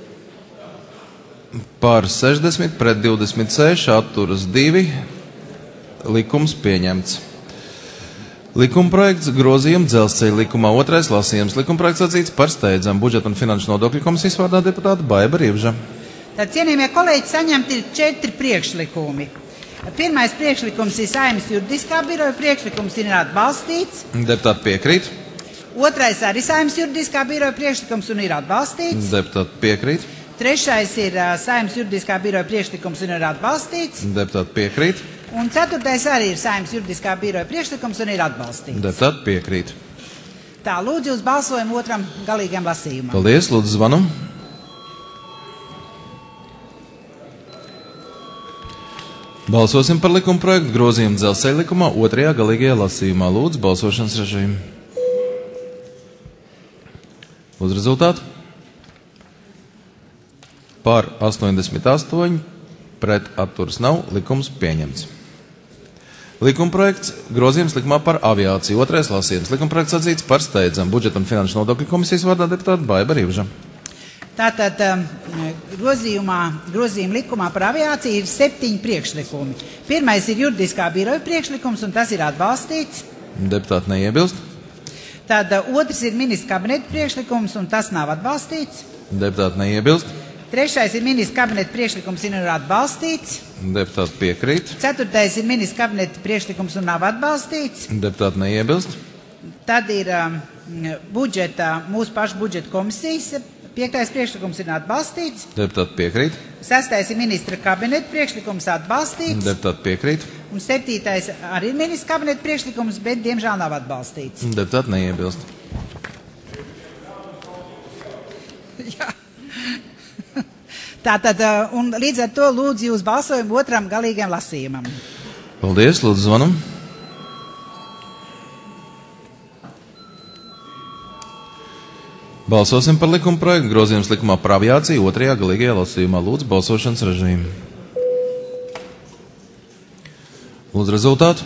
Par 60, pret 26, atturas 2. Likums pieņemts. Likuma projekts grozījuma dzelzceļa likumā otrais lasījums. Likuma projekts atzīts par steidzam. Budžeta un finanšu nodokļu komisijas vārdā deputāta Baiba Rīvža. Tad, cienījamie kolēģi, saņemti ir 4 priekšlikumi. Pirmais priekšlikums ir Saeimas juridiskā biroja priekšlikums, ir atbalstīts. Deputāti piekrīt. Otrais arī Saeimas juridiskā biroja priekšlikums un ir atbalstīts. Deputāti piekrīt. Trešais ir Saeimas juridiskā biroja priekšlikums un ir atbalstīts. Deputāti piekrīt. Un ceturtais arī ir Saeimas juridiskā biroja priekšlikums un ir atbalstīts. Deputāti piekrīt. Tā, lūdzu, uz balsojumu otram galīgajam lasījumam. Paldies, lūdzu, zvanu. Balsosim par likuma projektu grozījumu dzelzceļa likumā otrajā galīgajā lasījumā. Lūdzu, balsošanas režīmu. Lūdzu, rezultātu. Par 88, pret atturas nav. Likums pieņemts. Likuma projekts grozījums likumā par aviāciju. Otrais lasījums. Likuma projekts atzīts par steidzam. Budžeta un finanšu nodokļu komisijas vārdā deputāta Baiba Rīvža. Tātad grozījuma likumā par aviāciju ir 7 priekšlikumi. Pirmais ir juridiskā biroja priekšlikums, un tas ir atbalstīts. Deputāti neiebilst. Tad otrs ir ministra kabineta priekšlikums, un tas nav atbalstīts. Deputāti neiebilst. Trešais ir ministra kabineta priekšlikums, un ir atbalstīts. Deputāti piekrīt. Ceturtais ir ministra kabineta priekšlikums, un nav atbalstīts. Deputāti neiebilst. Tad ir mūsu pašu budžeta komisijas. 5. priekšlikums ir atbalstīts. Deputāti piekrīt. 6. ir ministra kabineta priekšlikums atbalstīts. Deputāti piekrīt. Un 7. arī ir ministra kabineta priekšlikums, bet diemžēl nav atbalstīts. Deputāti neiebilst. Jā. Tātad, un līdz ar to lūdzu jūs balsojumu otram galīgajam lasījumam. Paldies, lūdzu zvanu. Balsosim par likuma projektu grozījums likumā par aviāciju otrajā galīgajā lasījumā. Lūdzu, balsošanas režīmu. Lūdzu, rezultātu.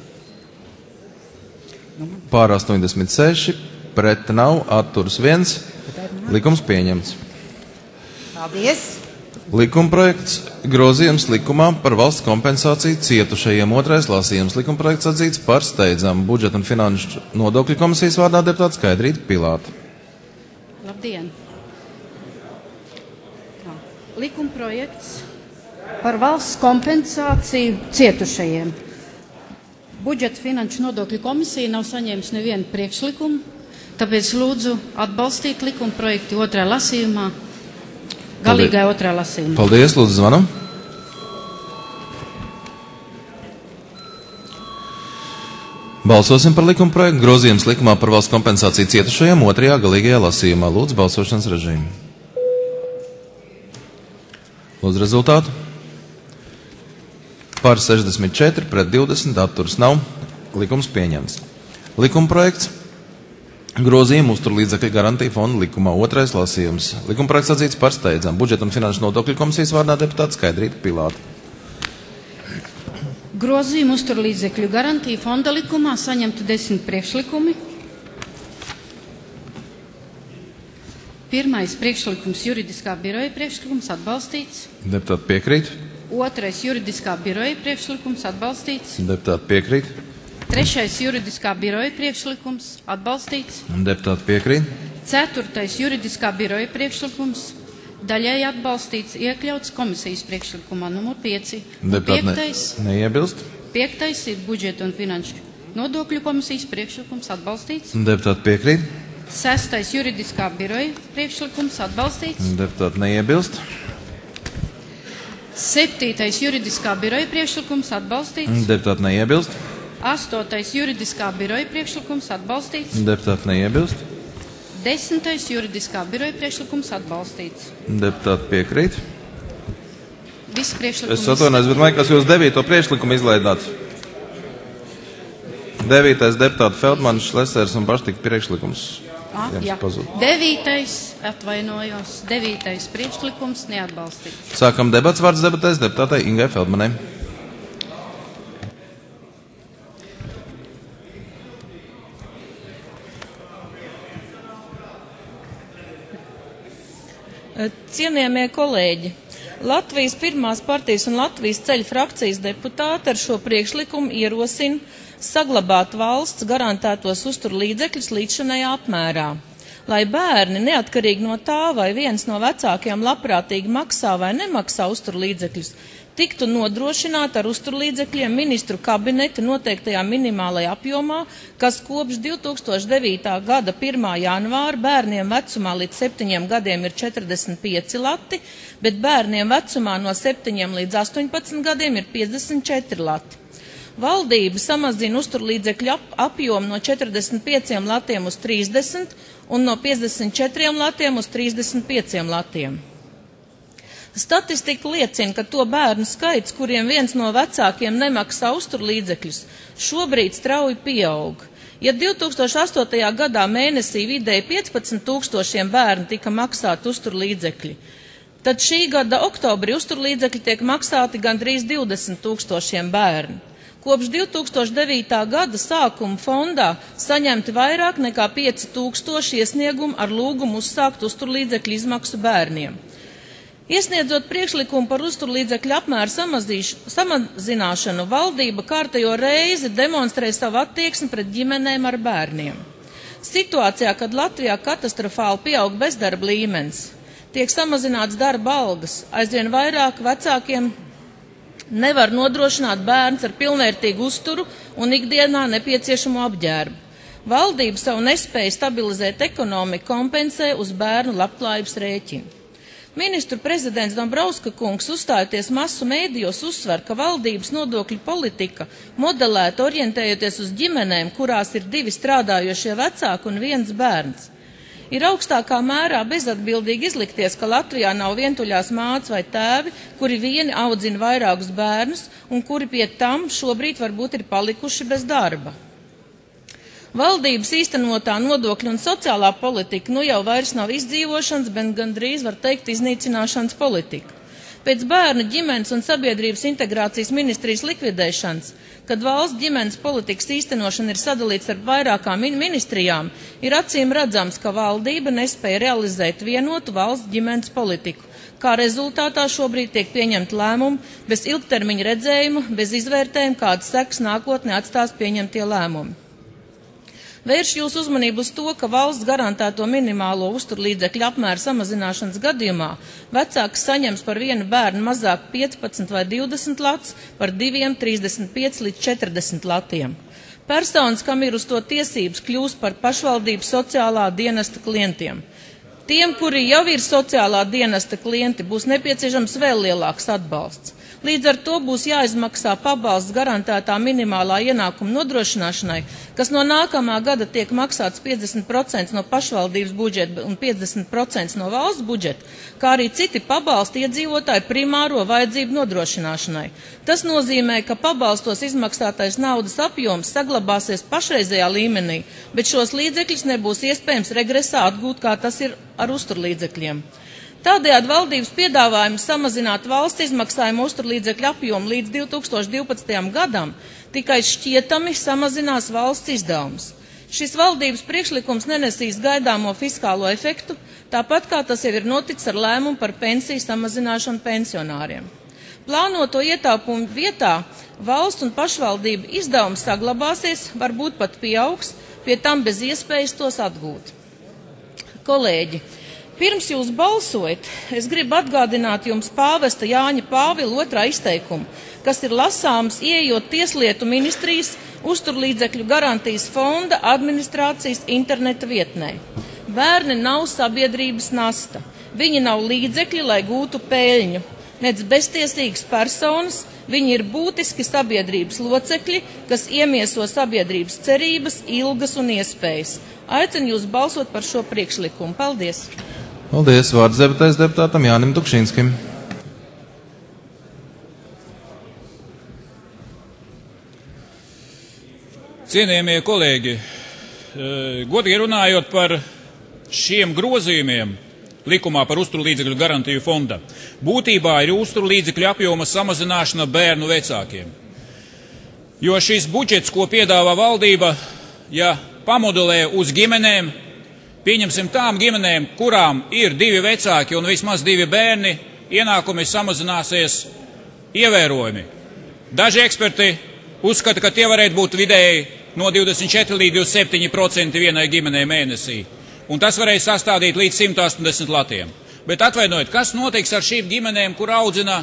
Pār 86, pret nav, atturas 1. Likums pieņemts. Paldies. Likuma projekts grozījums likumā par valsts kompensāciju cietušajiem otrais lasījums. Likuma projekts atzīts par steidzamu. Budžeta un finanšu nodokļu komisijas vārdā deputāta Skaidrīta Pilāta. Labdien! Tā. Likuma projekts par valsts kompensāciju cietušajiem. Budžeta finanšu nodokļu komisija nav saņēmusi nevienu priekšlikumu, tāpēc lūdzu atbalstīt likuma projektu otrā lasījumā, galīgajā otrā lasījumā. Paldies, lūdzu zvanu. Balsosim par likuma projektu grozījums likumā par valsts kompensāciju cietušajiem otrajā galīgajā lasījumā. Lūdzu, balsošanas režīmu. Lūdzu, rezultātu. Par 64, pret 20, atturas nav. Likums pieņemts. Likuma projekts Grozījumu uzturlīdzekļu garantiju fonda likumā. Otrais lasījums. Likumprojekts atzīts par steidzam. Budžeta un finanšu nodokļu komisijas vārdā deputāta Skaidrīta Pilāta. Grozījumu uzturlīdzekļu garantiju fonda likumā saņemti 10 priekšlikumi. Pirmais priekšlikums juridiskā biroja priekšlikums atbalstīts. Deputāti piekrīt. Otrais juridiskā biroja priekšlikums atbalstīts. Deputāti piekrīt. Trešais juridiskā biroja priekšlikums atbalstīts. Deputāti piekrīt. Ceturtais juridiskā biroja priekšlikums daļēji atbalstīts, iekļauts komisijas priekšlikumā numur 5. Deputāti neiebilst. Piektais ir budžeta un finanšu nodokļu komisijas priekšlikums atbalstīts. Deputāti piekrīt. Sestais juridiskā biroja priekšlikums atbalstīts. Deputāti neiebilst. Septītais juridiskā biroja priekšlikums atbalstīts. Deputāti neiebilst. Astotais juridiskā biroja priekšlikums atbalstīts. Deputāti neiebilst. 10. juridiskā biroja priekšlikums atbalstīts. Deputāti piekrīt. Visi priekšlikumi. Es atvainojos, bet man liekas, jūs 9. priekšlikumu izlaidāt. 9. deputāti Feldmanis, Šlesers un Baštika priekšlikums. Jā. 9. atvainojos. 9. priekšlikums neatbalstīts. Sākam debats, vārds debatēs deputātei Ingai Feldmanai. Cienījamie kolēģi, Latvijas Pirmās partijas un Latvijas ceļu frakcijas deputāti ar šo priekšlikumu ierosina saglabāt valsts garantētos uzturlīdzekļus līdzšanējā apmērā, lai bērni, neatkarīgi no tā, vai viens no vecākiem labprātīgi maksā vai nemaksā uzturlīdzekļus, tiktu nodrošināti ar uzturlīdzekļiem ministru kabineta noteiktajā minimālajā apjomā, kas kopš 2009. gada 1. janvāra bērniem vecumā līdz 7 gadiem ir 45 lati, bet bērniem vecumā no 7 līdz 18 gadiem ir 54 lati. Valdība samazina uzturlīdzekļu apjomu no 45 latiem uz 30 un no 54 latiem uz 35 latiem. Statistika liecina, ka to bērnu skaits, kuriem viens no vecākiem nemaksā uzturlīdzekļus, šobrīd strauji pieaug. Ja 2008. gadā mēnesī vidēji 15,000 bērnu tika maksāti uzturlīdzekļi, tad šī gada oktobrī uzturlīdzekļi tiek maksāti gandrīz 20,000 bērnu. Kopš 2009. gada sākuma fondā saņemti vairāk nekā 5,000 iesniegumu ar lūgumu uzsākt uzturlīdzekļu izmaksu bērniem. Iesniedzot priekšlikumu par uzturlīdzekļu apmēru samazināšanu, valdība kārtējo reizi demonstrē savu attieksmi pret ģimenēm ar bērniem. Situācijā, kad Latvijā katastrofāli pieaug bezdarba līmenis, tiek samazināts darba algas, aizvien vairāk vecākiem nevar nodrošināt bērns ar pilnvērtīgu uzturu un ikdienā nepieciešamo apģērbu. Valdība savu nespēju stabilizēt ekonomiku kompensē uz bērnu labklājības rēķinu. Ministru prezidents Dombrovska kungs, uzstājoties masu mēdījos, uzsver, ka valdības nodokļu politika modelēta orientējoties uz ģimenēm, kurās ir 2 strādājošie vecāki un 1 bērns. Ir augstākā mērā bezatbildīgi izlikties, ka Latvijā nav vientuļās mātes vai tēvi, kuri vieni audzina vairākus bērnus un kuri pie tam šobrīd varbūt ir palikuši bez darba. Valdības īstenotā nodokļu un sociālā politika nu jau vairs nav izdzīvošanas, bet gandrīz var teikt iznīcināšanas politika. Pēc bērnu ģimenes un sabiedrības integrācijas ministrijas likvidēšanas, kad valsts ģimenes politikas īstenošana ir sadalīts ar vairākām ministrijām, ir acīm redzams, ka valdība nespēja realizēt vienotu valsts ģimenes politiku. Kā rezultātā šobrīd tiek pieņemti lēmumi bez ilgtermiņa redzējuma, bez izvērtējuma, kādas sekas nākotnē atstās pieņemtie lēmumi. Vērš jūsu uzmanību uz to, ka valsts garantēto minimālo uzturlīdzekļu apmēru samazināšanas gadījumā vecāks saņems par vienu bērnu mazāk 15 vai 20 lats, par 2 35 līdz 40 latiem. Personas, kam ir uz to tiesības, kļūst par pašvaldības sociālā dienesta klientiem. Tiem, kuri jau ir sociālā dienesta klienti, būs nepieciešams vēl lielāks atbalsts. Līdz ar to būs jāizmaksā pabalsts garantētā minimālā ienākuma nodrošināšanai, kas no nākamā gada tiek maksāts 50% no pašvaldības budžeta un 50% no valsts budžeta, kā arī citi pabalsti iedzīvotāju primāro vajadzību nodrošināšanai. Tas nozīmē, ka pabalstos izmaksātais naudas apjoms saglabāsies pašreizējā līmenī, bet šos līdzekļus nebūs iespējams regresā atgūt, kā tas ir ar uzturlīdzekļiem. Tādējādi valdības piedāvājums samazināt valsts izmaksājumu uzturlīdzekļu apjomu līdz 2012. gadam tikai šķietami samazinās valsts izdevumus. Šis valdības priekšlikums nenesīs gaidāmo fiskālo efektu, tāpat kā tas jau ir noticis ar lēmumu par pensiju samazināšanu pensionāriem. Plānoto ietaupumu vietā valsts un pašvaldību izdevums saglabāsies, varbūt pat pieaugs, pie tam bez iespējas tos atgūt. Kolēģi, pirms jūs balsojat, es gribu atgādināt jums pāvesta Jāņa Pāvila 2. izteikumu, kas ir lasāms ieejot Tieslietu ministrijas uzturlīdzekļu garantijas fonda administrācijas interneta vietnē. Bērni nav sabiedrības nasta. Viņi nav līdzekļi, lai gūtu peļņu. Nec beztiesīgas personas, viņi ir būtiski sabiedrības locekļi, kas iemieso sabiedrības cerības, ilgas un iespējas. Aicinu jūs balsot par šo priekšlikumu. Paldies! Paldies! Vārds debatais deputātam Jānim Tukšinskim. Cienījamie kolēģi, godīgi runājot par šiem grozījumiem likumā par uzturlīdzekļu garantiju fonda, būtībā ir uzturlīdzekļu apjoma samazināšana bērnu vecākiem. Jo šis budžets, ko piedāvā valdība, ja pamodelē uz ģimenēm, pieņemsim tām ģimenēm, kurām ir 2 vecāki un vismaz 2 bērni, ienākumi samazināsies ievērojami. Daži eksperti uzskata, ka tie varētu būt vidēji no 24 līdz 27% vienai ģimenei mēnesī. Un tas varēja sastādīt līdz 180 latiem. Bet atvainojiet, kas notiks ar šīm ģimenēm, kur audzina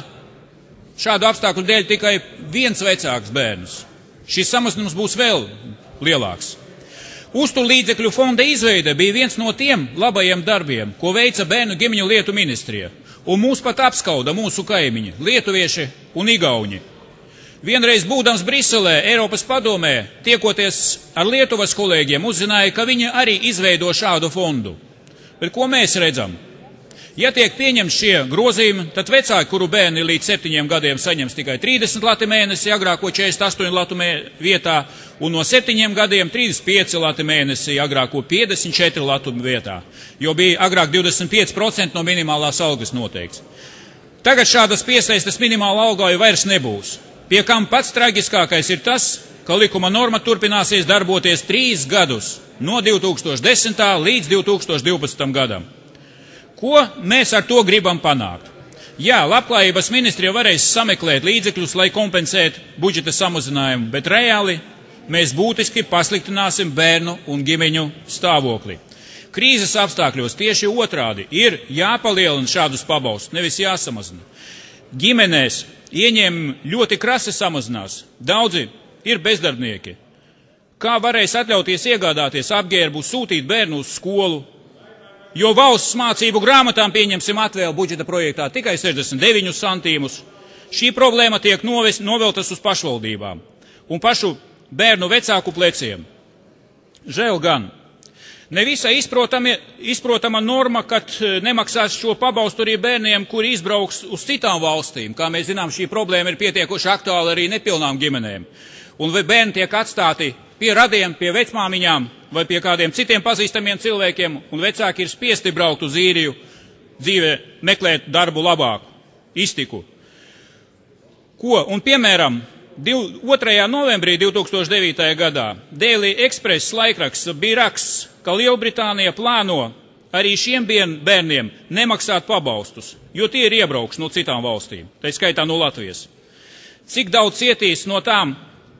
šādu apstākļu dēļ tikai viens vecāks bērns? Šis samazinājums būs vēl lielāks. Uzturlīdzekļu fonda izveide bija viens no tiem labajiem darbiem, ko veica Bērnu ģimeņu lietu ministrija. Un mūs pat apskauda mūsu kaimiņi, lietuvieši un igauņi. Vienreiz būdams Briselē, Eiropas padomē, tiekoties ar Lietuvas kolēģiem, uzzināja, ka viņi arī izveido šādu fondu. Bet ko mēs redzam? Ja tiek pieņemti šie grozījumi, tad vecāki, kuru bērni līdz 7 gadiem saņems tikai 30 lati mēnesi, agrāko 48 latu vietā, un no 7 gadiem 35 lati mēnesi, agrāko 54 latu vietā, jo bija agrāk 25% no minimālās algas noteikts. Tagad šādas piesaistes minimāla algai vairs nebūs. Pie kam pats traģiskākais ir tas, ka likuma norma turpināsies darboties 3 gadus, no 2010. līdz 2012. gadam. Ko mēs ar to gribam panākt? Jā, labklājības ministrija varēs sameklēt līdzekļus, lai kompensētu budžeta samazinājumu, bet reāli mēs būtiski pasliktināsim bērnu un ģimeņu stāvokli. Krīzes apstākļos tieši otrādi ir jāpalielina šādus pabalstus, nevis jāsamazina. Ģimenēs ieņēmumi ļoti krasi samazinās. Daudzi ir bezdarbnieki. Kā varēs atļauties iegādāties apģērbu, sūtīt bērnu uz skolu? Jo valsts mācību grāmatām pieņemsim atvēl budžeta projektā tikai 69 centīmus. Šī problēma tiek noveltas uz pašvaldībām un pašu bērnu vecāku pleciem. Žēl gan. Nevisai izprotama norma, kad nemaksās šo pabalstu arī bērniem, kuri izbrauks uz citām valstīm. Kā mēs zinām, šī problēma ir pietiekoši aktuāla arī nepilnām ģimenēm. Un bērni tiek atstāti pie radiem, pie vecmāmiņām vai pie kādiem citiem pazīstamiem cilvēkiem, un vecāki ir spiesti braukt uz īriju, dzīvē meklēt darbu labāku, iztiku. Ko? Un piemēram, 2. novembrī 2009. gadā Daily Express laikraksts bija raksts, ka Lielbritānija plāno arī šiem bērniem nemaksāt pabalstus, jo tie ir iebrauks no citām valstīm, tā skaitā no Latvijas. Cik daudz cietīs no tām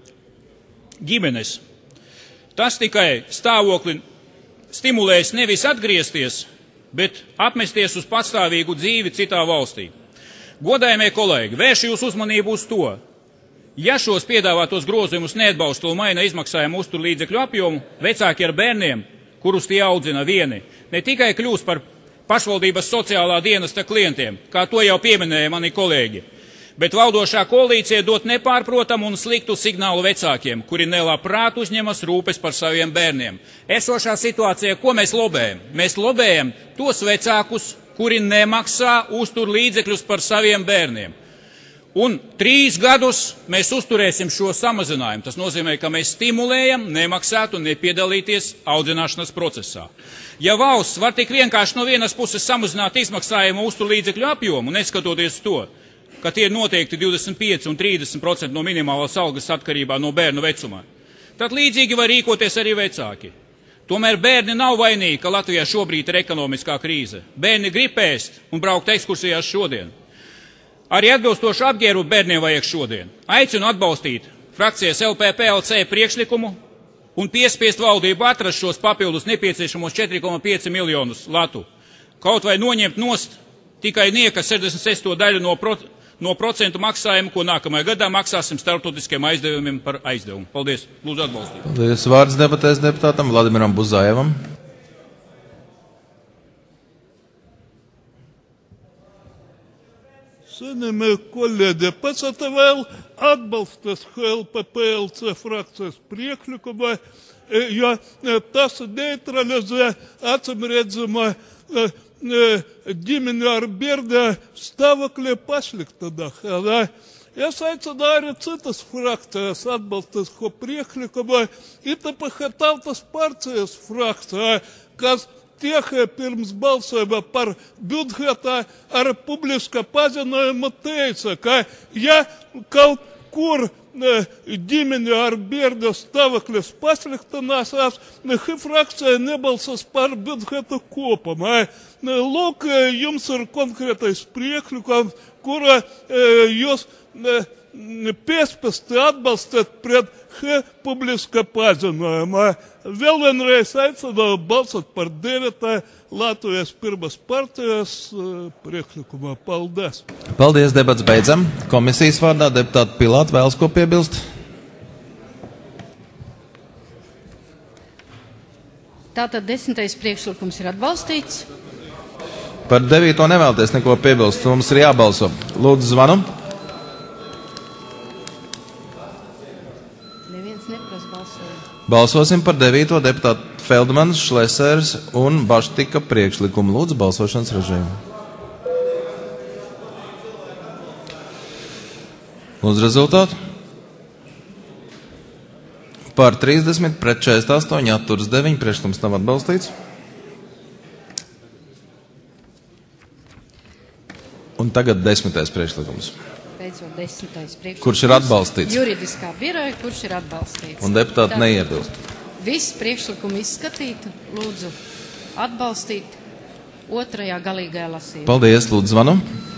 ģimenes? Tas tikai stāvokli stimulēs nevis atgriezties, bet apmesties uz patstāvīgu dzīvi citā valstī. Godājamie kolēģi, vēršu jūs uzmanību uz to. Ja šos piedāvātos grozījumus neatbalsta un maina izmaksājumu uzturlīdzekļu apjomu, vecāki ar bērniem, kurus tie audzina vieni, ne tikai kļūs par pašvaldības sociālā dienesta klientiem, kā to jau pieminēja mani kolēģi, Bet valdošā koalīcija dot nepārprotamu un sliktu signālu vecākiem, kuri nelabprāt uzņemas rūpes par saviem bērniem. Esošā situācijā, ko mēs lobējam? Mēs lobējam tos vecākus, kuri nemaksā uzturlīdzekļus par saviem bērniem. Un 3 gadus mēs uzturēsim šo samazinājumu. Tas nozīmē, ka mēs stimulējam nemaksāt un nepiedalīties audzināšanas procesā. Ja valsts var tik vienkārši no vienas puses samazināt izmaksājumu uzturlīdzekļu apjomu, neskatoties to, ka tie ir noteikti 25 un 30% no minimālās algas atkarībā no bērnu vecumā, tad līdzīgi var rīkoties arī vecāki. Tomēr bērni nav vainīgi, ka Latvijā šobrīd ir ekonomiskā krīze. Bērni grib ēst un braukt ekskursijās šodien. Arī atbilstošu apģērbu bērniem vajag šodien. Aicinu atbalstīt frakcijas LPPLC priekšlikumu un piespiest valdību atrast šos papildus nepieciešamos 4,5 miljonus latu. Kaut vai noņemt nost tikai nieka 66. daļu no procentu maksājumu, ko nākamajā gadā maksāsim starptautiskiem aizdevumiem par aizdevumu. Paldies. Lūdzu atbalstīt. Paldies. Vārds debatēs deputātam Vladimiram Buzajevam. Cienījamie kolēģi, pēc tam vēl atbalstas LPPLC frakcijas priekšlikumā, jo tas neutralizē acīmredzamā ģimeņu ar bērnu stāvokļa pasliktināšanu. Es aicinu arī citas frakcijas atbalstīt šo priekšlikumu, īpaši Tautas partijas frakcijā, kas tiek pirms balsojuma par budžetā ar publiska paziņojumu teica, ka ja kaut kur ģimeņu ar bērnu stāvoklis pasliktinās, šī frakcija nebalsos par budžetu kopumā. Lūk, jums ir konkrētais priekšlikums, kuru jūs piespiesti atbalstīt pret šī publiska paziņojuma. Vēl vienreiz aicinu balsot par 9. Latvijas pirmās partijas priekšlikumā. Paldies! Paldies, debats beidzam. Komisijas vārdā deputāta Pilāta vēlas ko piebilst? Tātad 10. priekšlikums ir atbalstīts. Par 9. nevēlties neko piebilst, mums ir jābalso. Lūdzu, zvanu. Balsosim par 9. deputātu Feldmanas, Šlesers un Baštika priekšlikumu. Lūdzu, balsošanas režīmu. Lūdzu, rezultātu. Par 30 pret 48 atturas 9 priekšlikums nav atbalstīts. Un tagad 10. priekšlikums. Beidzot 10. priekšlikums. Kurš ir atbalstīts? Juridiskā biroja, kurš ir atbalstīts. Un deputāti neiebilst. Viss priekšlikumu izskatīt, lūdzu atbalstīt 2. galīgajā lasījumā. Paldies, lūdzu zvanu.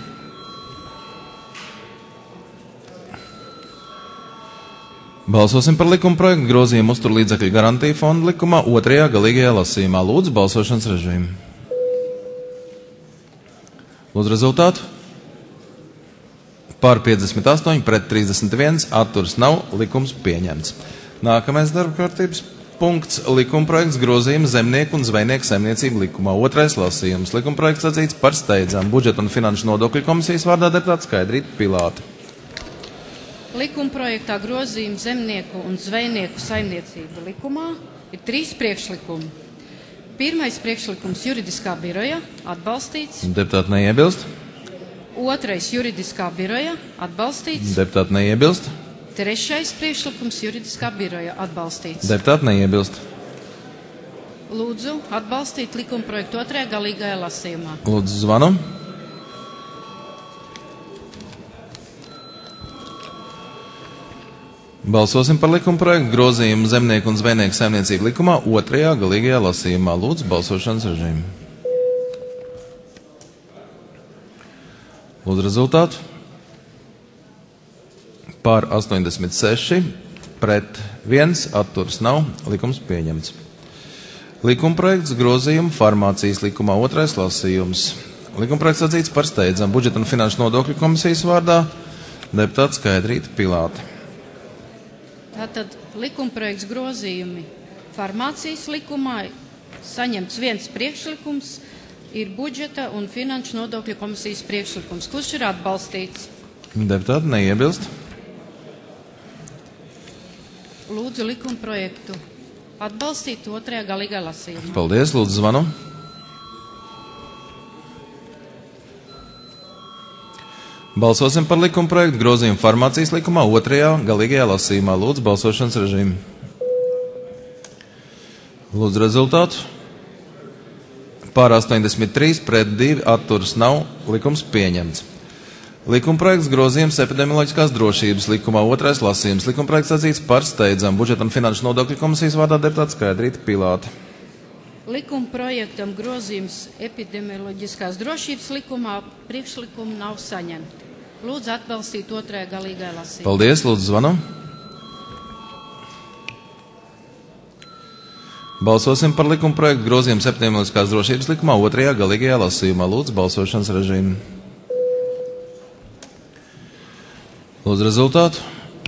Balsosim par likuma projektu grozījumu uzturlīdzekļu garantiju fonda likumā 2. galīgajā lasījumā. Lūdzu balsošanas režīmu. Lūdzu rezultātu. Par 58 pret 31 atturas nav, likums pieņemts. Nākamais darba kārtības punkts - likumprojekts grozījuma zemnieku un zvejnieku saimniecību likumā. 2. lasījums. Likumprojekts atzīts par steidzām. Budžeta un finanšu nodokļu komisijas vārdā deputāta Skaidrīta Pilāta. Likumprojektā grozījuma zemnieku un zvejnieku saimniecību likumā ir 3 priekšlikumi. Pirmais priekšlikums juridiskā biroja atbalstīts. Deputāti neiebilst. 2. juridiskā biroja atbalstīts. Deputāti neiebilst. 3. priekšlikums juridiskā biroja atbalstīts. Deputāti neiebilst. Lūdzu atbalstīt likumprojektu 2. galīgajā lasījumā. Lūdzu zvanu. Balsosim par likumprojektu grozījumu zemnieku un zvejnieku saimniecību likumā 2. galīgajā lasījumā. Lūdzu balsošanas režīmu. Lūdzu rezultātu. Par 86 pret 1 atturas nav, likums pieņemts. Likumprojekts grozījumu farmācijas likumā 2. lasījums. Likumprojekts atzīts par steidzam. Budžeta un finanšu nodokļu komisijas vārdā deputāta Skaidrīta Pilāta. Tātad likumprojekts grozījumi farmācijas likumā saņemts viens priekšlikums, ir budžeta un finanšu nodokļu komisijas priekšlikums, kurš ir atbalstīts. Deputāti neiebilst. Lūdzu likuma projektu atbalstīt otrajā galīgā lasījumā. Paldies, lūdzu zvanu. Balsosim par likuma projektu grozījumu farmācijas likumā otrajā galīgajā lasījumā. Lūdzu balsošanas režīmu. Lūdzu rezultātu. Pār 83, pret 2, atturas nav, likums pieņemts. Likuma projekts grozījums epidemioloģiskās drošības likumā otrais lasījums. Likuma projekts atzīts par steidzam. Budžeta un finanšu nodokļu komisijas vārdā deputāts Skaidrīta Pilāte. Likuma projektam grozījums epidemioloģiskās drošības likumā priekšlikumu nav saņemti. Lūdzu atbalstīt otrajā galīgajā lasījumā. Paldies, lūdzu zvanu. Balsosim par likuma projektu grozījumu epidemioloģiskās drošības likumā otrajā galīgajā lasījumā. Lūdzu balsošanas režīmu. Lūdzu rezultātu.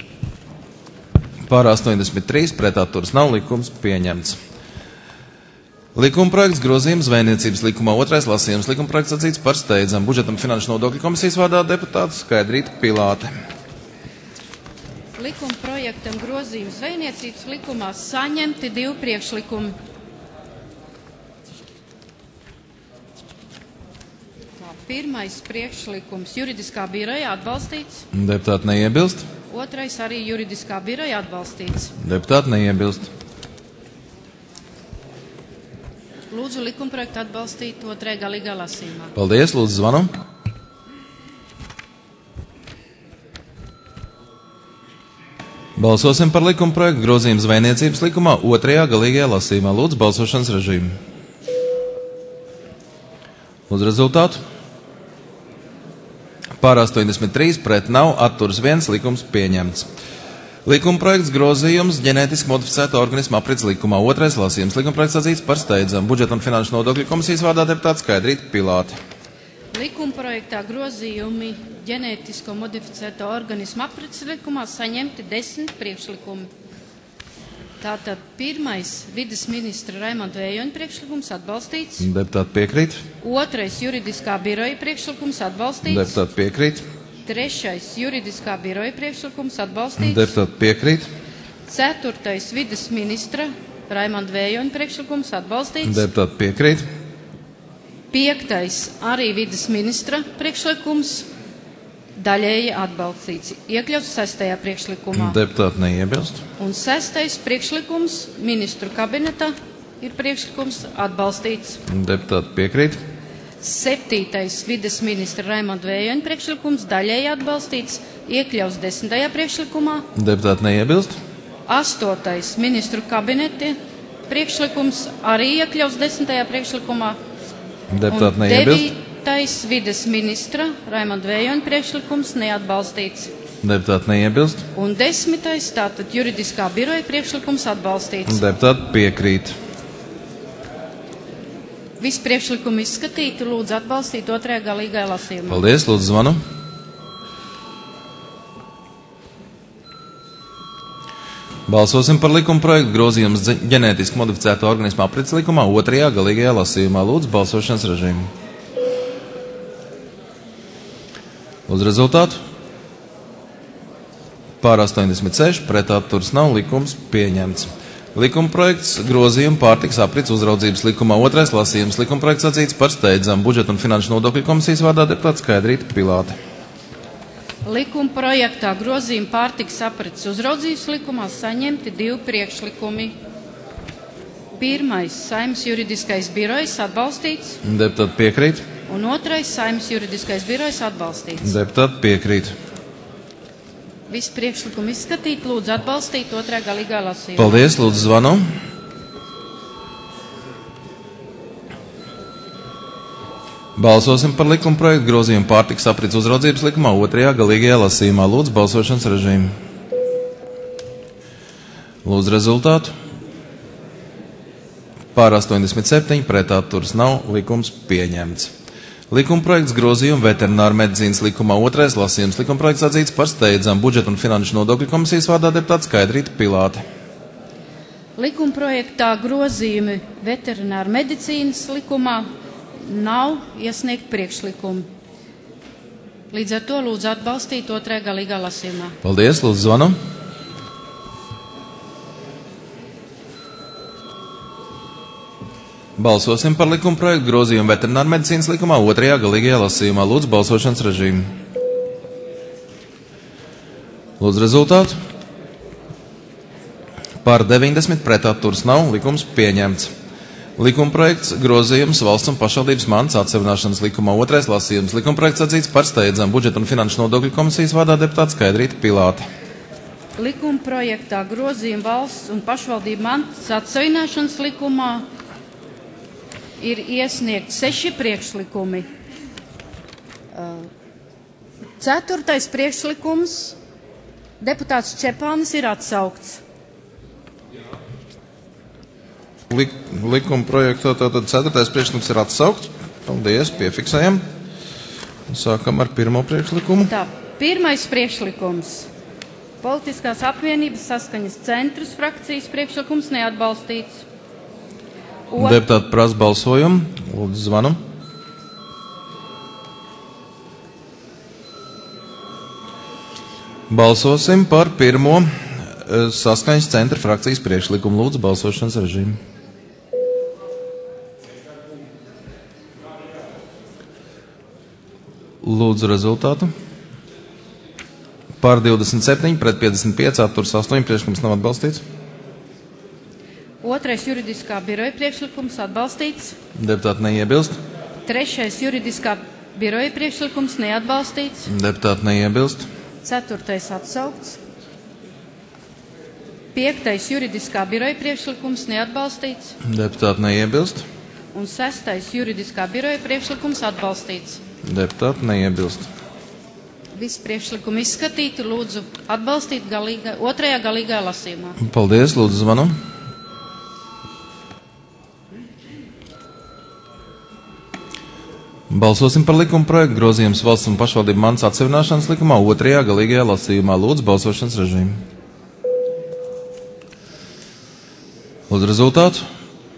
Pār 83, pret atturas nav, likums pieņemts. Likuma projekts grozījums zvejniecības likumā otrais lasījums. Likuma projekts atzīts par steidzam. Budžeta un finanšu nodokļu komisijas vārdā deputāts Skaidrīta Pilāte. Likuma projektam grozījums zvejniecības likumā saņemti 2 priekšlikumi. Pirmais priekšlikums juridiskā biroja atbalstīts. Deputāti neiebilst. Otrais arī juridiskā biroja atbalstīts. Deputāti neiebilst. Lūdzu likumprojektu atbalstīt otrajā galīgā lasījumā. Paldies, lūdzu zvanu. Balsosim par likumprojektu grozījumu zvejniecības likumā otrajā galīgajā lasījumā. Lūdzu balsošanas režīmu. Lūdzu rezultātu. Pār 83, pret nav, atturas 1, likums pieņemts. Likuma projekts grozījums ģenētiski modificēto organismu aprits likumā otrais lasījums. Likuma projekts atzīts par steidzam. Budžeta un finanšu nodokļu komisijas vārdā deputāts Skaidrīta Pilāte. Likuma projektā grozījumi ģenētisko modificēto organismu aprits likumā saņemti 10 priekšlikumi. Tātad pirmais vides ministra Raimonda Vējoņa priekšlikums atbalstīts. Deputāti piekrīt. Otrais juridiskā biroja priekšlikums atbalstīts. Deputāti piekrīt. Trešais juridiskā biroja priekšlikums atbalstīts. Deputāti piekrīt. Ceturtais vides ministra Raimonda Vējoņa priekšlikums atbalstīts. Deputāti piekrīt. Piektais arī vides ministra priekšlikums daļēji atbalstīts. Iekļauts 6. priekšlikumā. Deputāti neiebilst. Un 6. priekšlikums ministru kabineta ir priekšlikums atbalstīts. Deputāti piekrīt. 7. vides ministra Raimonda Vējoņa priekšlikums daļēji atbalstīts. Iekļauts 10. priekšlikumā. Deputāti neiebilst. 8. ministru kabineta priekšlikums arī iekļauts 10. priekšlikumā. Deputāti neiebilst. 9. vides ministra Raimonda Vējoņa priekšlikums neatbalstīts. Deputāti neiebilst. Un 10. tātad juridiskā biroja priekšlikums atbalstīts. Deputāti piekrīt. Visi priekšlikumi izskatīti, lūdzu atbalstīt otrajā galīgajā lasījumā. Paldies, lūdzu zvanu. Balsosim par likuma projektu grozījumus ģenētiski modificēto organismu aprits likumā otrajā galīgajā lasījumā. Lūdzu balsošanas režīmu. Lūdzu rezultātu. Pār 86, pret atturas nav, likums pieņemts. Likuma projekts grozījumu pārtikas aprits uzraudzības likumā otrais lasījums. Likuma projekts atzīts par steidzam. Budžeta un finanšu nodokļu komisijas vārdā deputāts Skaidrīta Pilāte. Likuma projektā grozījuma pārtikas aprits uzraudzības likumā saņemti 2 priekšlikumi. Pirmais Saeimas juridiskais birojs atbalstīts. Deputāti piekrīt. Un otrais Saeimas juridiskais birojs atbalstīts. Deputāti piekrīt. Visi priekšlikumi izskatīt, lūdzu atbalstīt otrajā galīgā lasījumā. Paldies, lūdzu zvanu. Balsosim par likuma projektu grozījumu pārtikas aprits uzraudzības likumā otrajā galīgajā lasījumā. Lūdzu balsošanas režīmu. Lūdzu rezultātu. Pār 87, pret atturas nav, likums pieņemts. Likuma projekts grozījumu veterināru medicīnas likumā otrais lasījums. Likuma projekts atzīts par steidzam. Budžeta un finanšu nodokļu komisijas vārdā deputāts Skaidrīta Pilāte. Likuma projektā grozījumi veterināru medicīnas likumā nav iesniegt priekšlikumi. Līdz ar to lūdzu atbalstīt otrajā galīgā lasījumā. Paldies, lūdzu zvanu. Balsosim par likuma projektu grozījumu veterinārmedicīnas likumā otrajā galīgajā lasījumā. Lūdzu balsošanas režīmu. Lūdzu rezultātu. Par 90 pret atturas nav, likums pieņemts. Likuma projekts grozījums valsts un pašvaldības mantas atsevināšanas likumā otrais lasījums. Likuma projekts atzīts par steidzam budžeta un finanšu nodokļu komisijas vārdā deputāta Skaidrīta Pilāte. Likuma projektā grozījuma valsts un pašvaldību mantas atsevināšanas likumā ir iesniegt 6 priekšlikumi. 4. priekšlikums deputāts Čepānis ir atsaukts. Likuma projektā tātad 4. priekšlikums ir atsaukts. Paldies, piefiksējam. Sākam ar pirmo priekšlikumu. Tā, 1. priekšlikums. Politiskās apvienības saskaņas centrus frakcijas priekšlikums neatbalstīts. Deputāti prasa balsojumu. Lūdzu zvanu. Balsosim par pirmo saskaņas centra frakcijas priekšlikumu. Lūdzu balsošanas režīmu. Lūdzu rezultātu. Par 27 pret 55 atturs 8 priekšlikums nav atbalstīts. 2. juridiskā biroja priekšlikums atbalstīts. Deputāti neiebilst. 3. juridiskā biroja priekšlikums neatbalstīts. Deputāti neiebilst. 4. atsaukts. 5. juridiskā biroja priekšlikums neatbalstīts. Deputāti neiebilst. Un 6. juridiskā biroja priekšlikums atbalstīts. Deputāti neiebilst. Visi priekšlikumi izskatīti, lūdzu atbalstīt otrajā galīgā lasījumā. Paldies, lūdzu zvanu. Balsosim par likuma projektu grozījums valsts un pašvaldību mantas atsevināšanas likumā otrajā galīgajā lasījumā. Lūdzu balsošanas režīmu. Lūdzu rezultātu.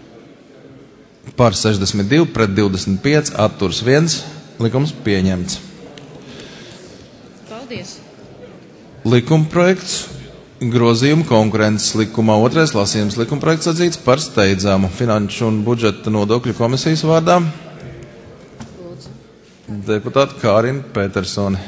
Par 62 pret 25 atturs 1. Likums pieņemts. Paldies. Likuma projekts grozījumu konkurences likumā otrais lasījums. Likuma projekts atzīts par steidzamu finanšu un budžeta nodokļu komisijas vārdā. Lūdzu. Deputāta Kārina Petersone.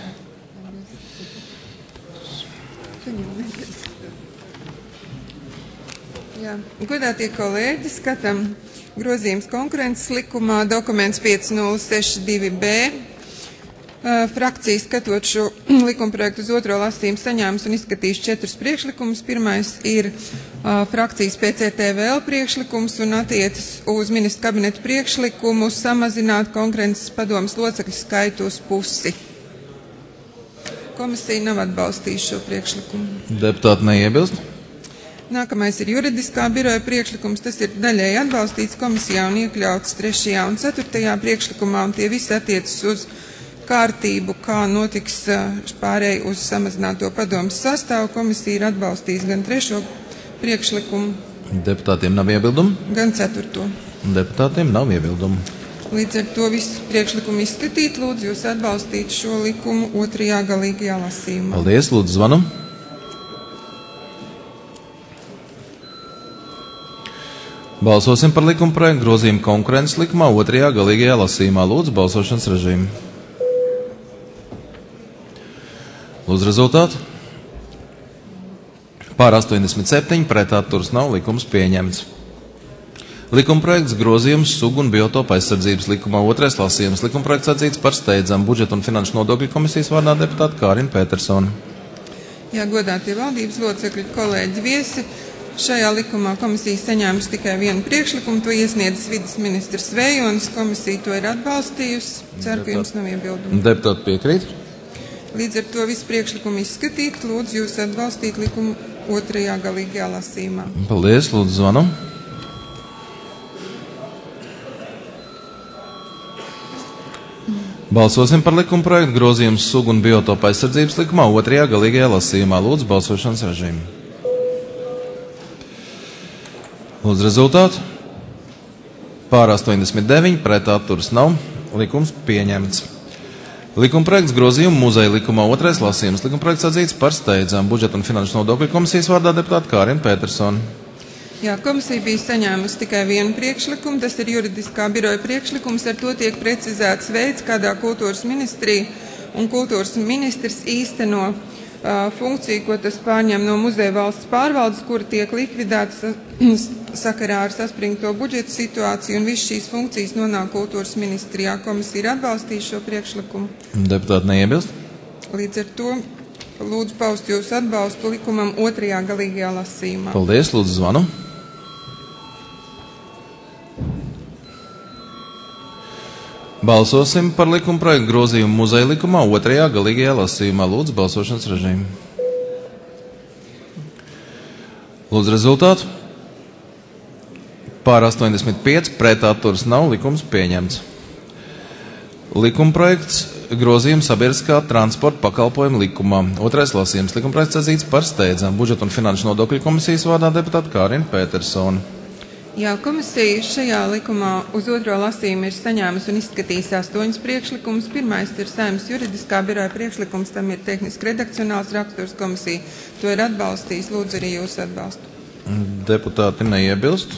Jā, godātie kolēģi, skatām grozījums konkurences likumā, dokuments 5062B. Frakcija skatot šo likumprojektu uz otro lasījumu saņēmis un izskatījis 4 priekšlikumus. Pirmais ir frakcijas PCTVL priekšlikums un attiecas uz ministra kabineta priekšlikumu samazināt konkurences padomes locekļu skaitu uz pusi. Komisija nav atbalstījusi šo priekšlikumu. Deputāti neiebilst. Nākamais ir juridiskā biroja priekšlikums. Tas ir daļēji atbalstīts komisijā un iekļauts 3. un 4. priekšlikumā, un tie visi attiecas uz kārtību, kā notiks pārēj uz samazināto padomes sastāvu. Komisija ir atbalstījusi gan 3. priekšlikumu, Deputātiem nav iebildumu. Gan 4. Deputātiem nav iebildumu. Līdz ar to visu priekšlikumu izskatīt. Lūdzu jūs atbalstīt šo likumu otrajā galīgajā lasījumā. Paldies, lūdzu zvanu. Balsosim par likuma projektu grozījumu konkurences likumā otrajā galīgajā lasījumā. Lūdzu balsošanas režīmu. Lūdzu rezultātu. Pār 87 pret atturs nav, likums pieņemts. Likuma projekts grozījums sugu un biotopu aizsardzības likumā otrais lasījums. Likuma projekts atzīts par steidzam budžeta un finanšu nodokļu komisijas vārdā deputāta Kārina Petersone. Jā, godātie valdības locekļi, kolēģi, viesi. Šajā likumā komisija saņēmusi tikai vienu priekšlikumu, to iesniedzis vides ministrs Vējonis. Komisija to ir atbalstījusi. Ceru, ka jums nav iebildumu. Deputāti piekrīt. Līdz ar to visu priekšlikumu izskatīt. Lūdzu jūs atbalstīt likumu otrajā galīgajā lasījumā. Paldies, lūdzu zvanu. Balsosim par likuma projektu grozījumu sugu un biotopu aizsardzības likumā otrajā galīgajā lasījumā. Lūdzu balsošanas režīmu. Lūdzu rezultātu. Pār 89 pret atturas nav. Likums pieņemts. Likumprojekts grozījumu muzeja likumā 2. lasījums. Likumprojekts atzīts par steidzām. Budžeta un finanšu nodokļu komisijas vārdā deputāta Kārina Petersona. Jā, komisija bija saņēmusi tikai vienu priekšlikumu, tas ir juridiskā biroja priekšlikums, ar to tiek precizēts veids, kādā kultūras ministrija un kultūras ministrs īsteno funkciju, ko tas pārņem no muzeja valsts pārvaldes, kura tiek likvidēts sakarā ar saspringto budžeta situāciju, un viss šīs funkcijas nonāk kultūras ministrijā. Komisija ir atbalstījusi šo priekšlikumu. Deputāti neiebilst? Līdz ar to lūdzu paust jūsu atbalstu likumam 2. galīgajā lasījumā. Paldies, lūdzu zvanu. Balsosim par likumprojektu grozījumu muzeja likumā 2. galīgajā lasījumā. Lūdzu, balsošanas režīmu. Lūdzu, rezultātu. Pār 85, pret atturas nav, likums pieņemts. Likumprojekts grozījumu sabiedriskā transporta pakalpojumu likumā. 2. lasījums. Likumprojekts atzīts par steidzām. Budžeta un finanšu nodokļu komisijas vārdā deputāta Kārina Petersona. Jā, komisija šajā likumā uz 2. lasījumu ir saņēmusi un izskatījusi 8 priekšlikumus. Pirmais ir Saeimas juridiskā biroja priekšlikums, tam ir tehniski redakcionāls raksturs, komisija to ir atbalstījis. Lūdzu arī jūsu atbalstu. Deputāti neiebilst?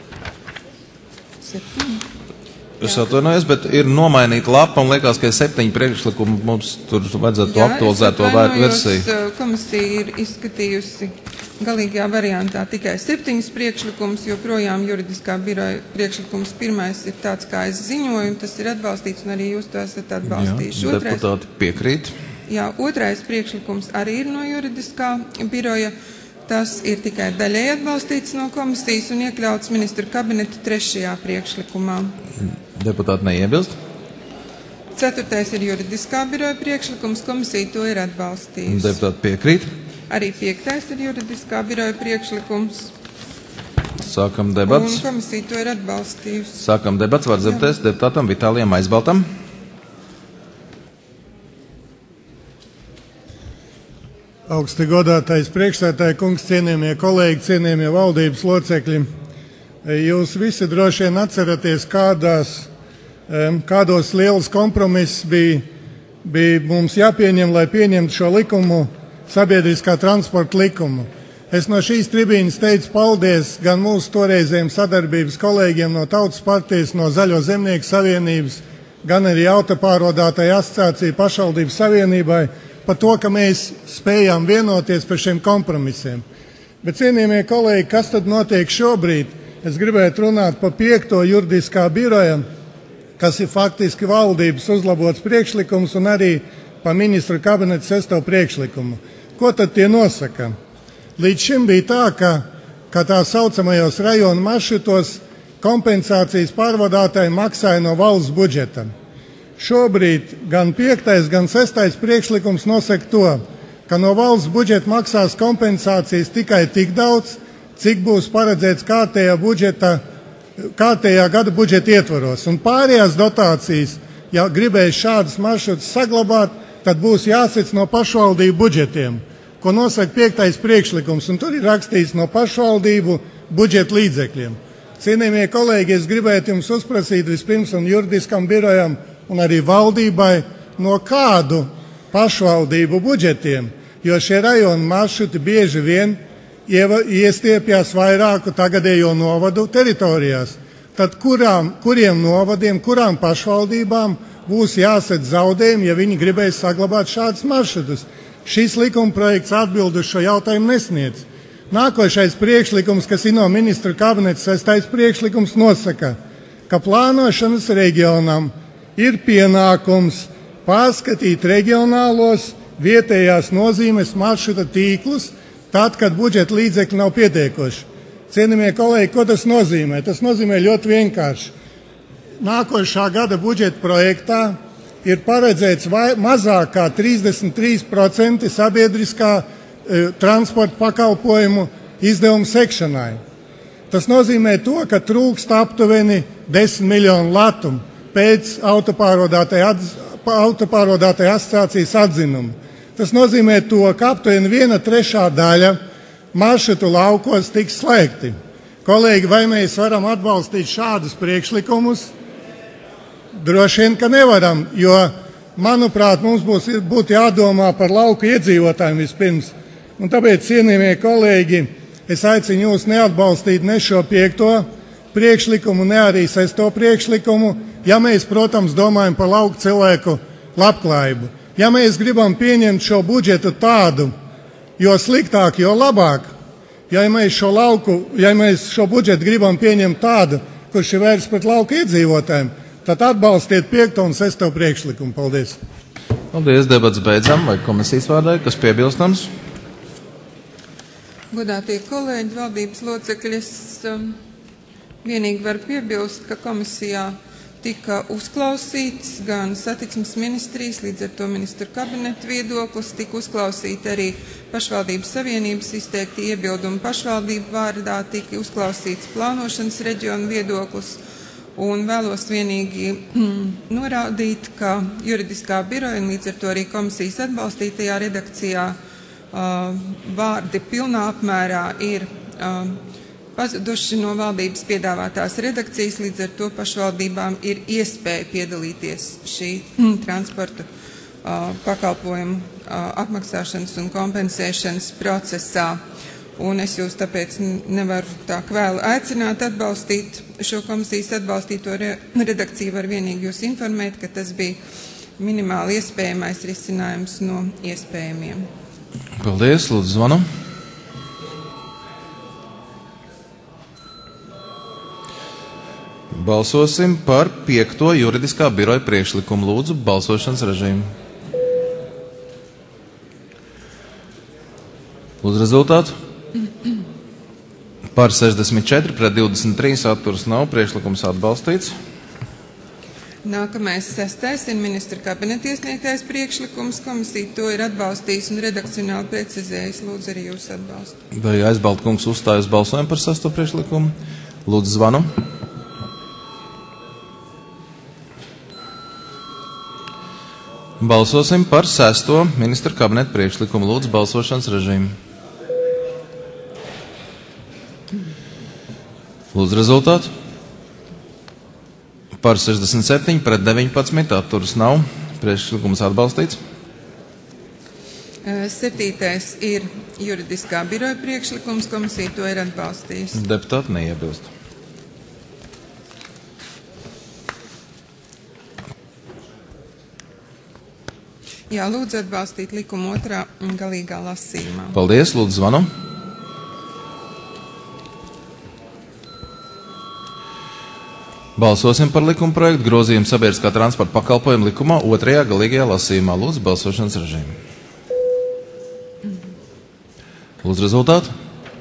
7. Es atvainojos, bet ir nomainīta lapa un liekas, ka ir 7 priekšlikumi. Mums tur vajadzētu to aktualizēto versiju. Komisija ir izskatījusi galīgajā variantā tikai 7 priekšlikumus, jo projām juridiskā biroja priekšlikums pirmais ir tāds, kā es ziņoju, un tas ir atbalstīts, un arī jūs to esat atbalstījuši. Jā, deputāti piekrīt. Jā, 2. priekšlikums arī ir no juridiskā biroja. Tas ir tikai daļēji atbalstīts no komisijas un iekļauts ministru kabineta 3. priekšlikumā. Deputāti neiebilst? 4. ir juridiskā biroja priekšlikums, komisija to ir atbalstījusi. Deputāti piekrīt? Arī 5. ir juridiskā biroja priekšlikums. Sākam debats. Un komisija to ir atbalstījusi. Sākam debats, var dzirdēs deputātam Vitālijam Aizbaltam. Augsti godātais priekšsēdētāji kungs, cienījamie kolēģi, cienījamie valdības locekļi. Jūs visi droši vien atceraties, kādos liels kompromiss bija mums jāpieņem, lai pieņemtu šo likumu, sabiedriskā transporta likumu. Es no šīs tribīnes teicu paldies gan mūsu toreizējiem sadarbības kolēģiem no Tautas partijas, no Zaļo zemnieku savienības, gan arī autopārvadātāju asociāciju pašvaldības savienībai, par to, ka mēs spējām vienoties par šiem kompromisiem. Bet, cienījamie kolēģi, kas tad notiek šobrīd? Es gribētu runāt par 5. juridiskā biroja, kas ir faktiski valdības uzlabots priekšlikums, un arī par ministru kabineta 6. priekšlikumu. Ko tad tie nosaka? Līdz šim bija tā, ka tā saucamajos rajonu maršrutos kompensācijas pārvadātāji maksāja no valsts budžeta. Šobrīd gan 5. gan 6. priekšlikums nosaka to, ka no valsts budžeta maksās kompensācijas tikai tik daudz, cik būs paredzēts kārtējā gada budžeta ietvaros. Un pārējās dotācijas, ja gribēs šādas maršrutus saglabāt, tad būs jāsec no pašvaldību budžetiem, ko nosaka 5. priekšlikums, un tur ir rakstīts no pašvaldību budžeta līdzekļiem. Cienījamie kolēģi, es gribētu jums uzprasīt vispirms un juridiskam birojam un arī valdībai, no kādu pašvaldību budžetiem, jo šie rajonu maršruti bieži vien iestiepjās vairāku tagadējo novadu teritorijās. Tad kuriem novadiem, kurām pašvaldībām būs jāsedz zaudējumi, ja viņi gribēs saglabāt šādus maršrutus? Šis likumprojekts atbildi uz šo jautājumu nesniedz. Nākošais priekšlikums, kas ir no ministra kabineta 6. priekšlikums, nosaka, ka plānošanas reģionam ir pienākums pārskatīt reģionālos vietējās nozīmes maršruta tīklus, tad, kad budžeta līdzekļi nav pietiekoši. Cienījamie kolēģi, ko tas nozīmē? Tas nozīmē ļoti vienkārši. Nākošā gada budžeta projektā ir paredzēts mazāk kā 33% sabiedriskā transporta pakalpojumu izdevumu sekšanai. Tas nozīmē to, ka trūkst aptuveni 10 miljonu latu pēc autopārvadātāju asociācijas atzinuma. Tas nozīmē to, ka aptuveni 1/3 daļa maršrutu laukos tiks slēgti. Kolēģi, vai mēs varam atbalstīt šādus priekšlikumus? Droši vien, ka nevaram, jo manuprāt, mums būtu jādomā par lauku iedzīvotājiem vispirms. Un tāpēc, cienījamie kolēģi, es aicinu jūs neatbalstīt ne šo 5. priekšlikumu, ne arī 6. priekšlikumu, ja mēs, protams, domājam par lauku cilvēku labklājību. Ja mēs gribam pieņemt šo budžetu tādu, jo sliktāk, jo labāk, ja mēs šo budžetu gribam pieņemt tādu, kurš ir vērsts pret lauku iedzīvotājiem, tad atbalstiet 5. un 6. priekšlikumu. Paldies! Paldies, debats beidzam. Vai komisijas vārdā, kas piebilstams? Godātie kolēģi, valdības locekļi, es vienīgi varu piebilst, ka komisijā tika uzklausīts gan satiksmes ministrijas, līdz ar to ministru kabineta viedoklis, tika uzklausīti arī pašvaldības savienības izteikti iebildumi pašvaldību vārdā, tika uzklausīts plānošanas reģionu viedoklis, un vēlos vienīgi norādīt, ka juridiskā biroja un līdz ar to arī komisijas atbalstītajā redakcijā vārdi pilnā apmērā ir pazuduši no valdības piedāvātās redakcijas, līdz ar to pašvaldībām ir iespēja piedalīties šī transporta pakalpojumu apmaksāšanas un kompensēšanas procesā. Un es jūs tāpēc nevaru tā kvēli aicināt atbalstīt šo komisijas atbalstīto redakciju, var vienīgi jūs informēt, ka tas bija minimāli iespējamais risinājums no iespējamiem. Paldies, lūdzu zvanu. Balsosim par 5. juridiskā biroja priekšlikumu. Lūdzu, balsošanas režīmu. Lūdzu rezultātu. Par 64 pret 23 atturas nav, priekšlikums atbalstīts. Nākamais 6. ir ministra kabineta iesniegtais priekšlikums. Komisija to ir atbalstījis un redakcionāli precizējis. Lūdzu arī jūs atbalstu. Vai Aizbalta kungs uzstājas balsojumu par 6. priekšlikumu? Lūdzu zvanu. Balsosim par 6. ministra kabineta priekšlikumu. Lūdzu balsošanas režīmu. Lūdzu rezultātu. Par 67 pret 19 atturas nav. Priekšlikums atbalstīts. 7. ir juridiskā biroja priekšlikums. Komisija to ir atbalstījusi. Deputāti neiebilst. Jā, lūdzu atbalstīt likumu 2. galīgā lasījumā. Paldies, lūdzu zvanu. Balsosim par likuma projektu grozījumu sabiedriskā transporta pakalpojumu likumā 2. galīgajā lasījumā. Lūdzu balsošanas režīmu. Lūdzu rezultātu.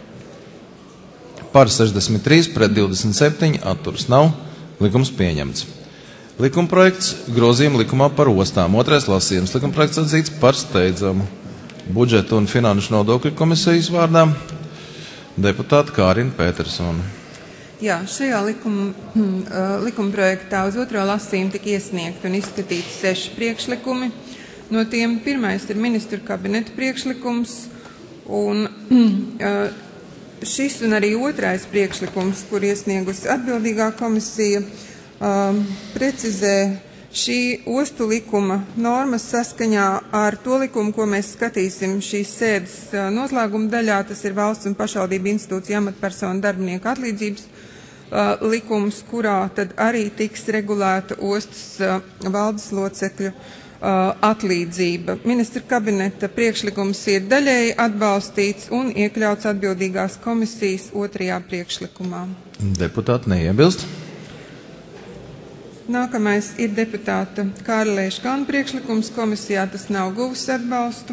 Par 63 pret 27 atturas nav. Likums pieņemts. Likuma projekts grozījuma likumā par ostām. 2. lasījums. Likuma projekts atzīts par steidzamu. Budžeta un finanšu nodokļu komisijas vārdā deputāta Kārina Pētersona. Jā, šajā likuma projektā uz 2. lasījumu tika iesniegt un izskatīti 6 priekšlikumi. No tiem pirmais ir ministru kabineta priekšlikums, un šis un arī 2. priekšlikums, kur iesniegusi atbildīgā komisija, precizē šī ostu likuma normas saskaņā ar to likumu, ko mēs skatīsim šīs sēdes noslēguma daļā. Tas ir valsts un pašvaldību institūcija amatpersonu darbinieku atlīdzības likums, kurā tad arī tiks regulēta ostas valdes locekļu atlīdzība. Ministra kabineta priekšlikums ir daļēji atbalstīts un iekļauts atbildīgās komisijas 2. priekšlikumā. Deputāti neiebilst. Nākamais ir deputāta Kārļa Leiškāna priekšlikums. Komisijā tas nav guvis atbalstu.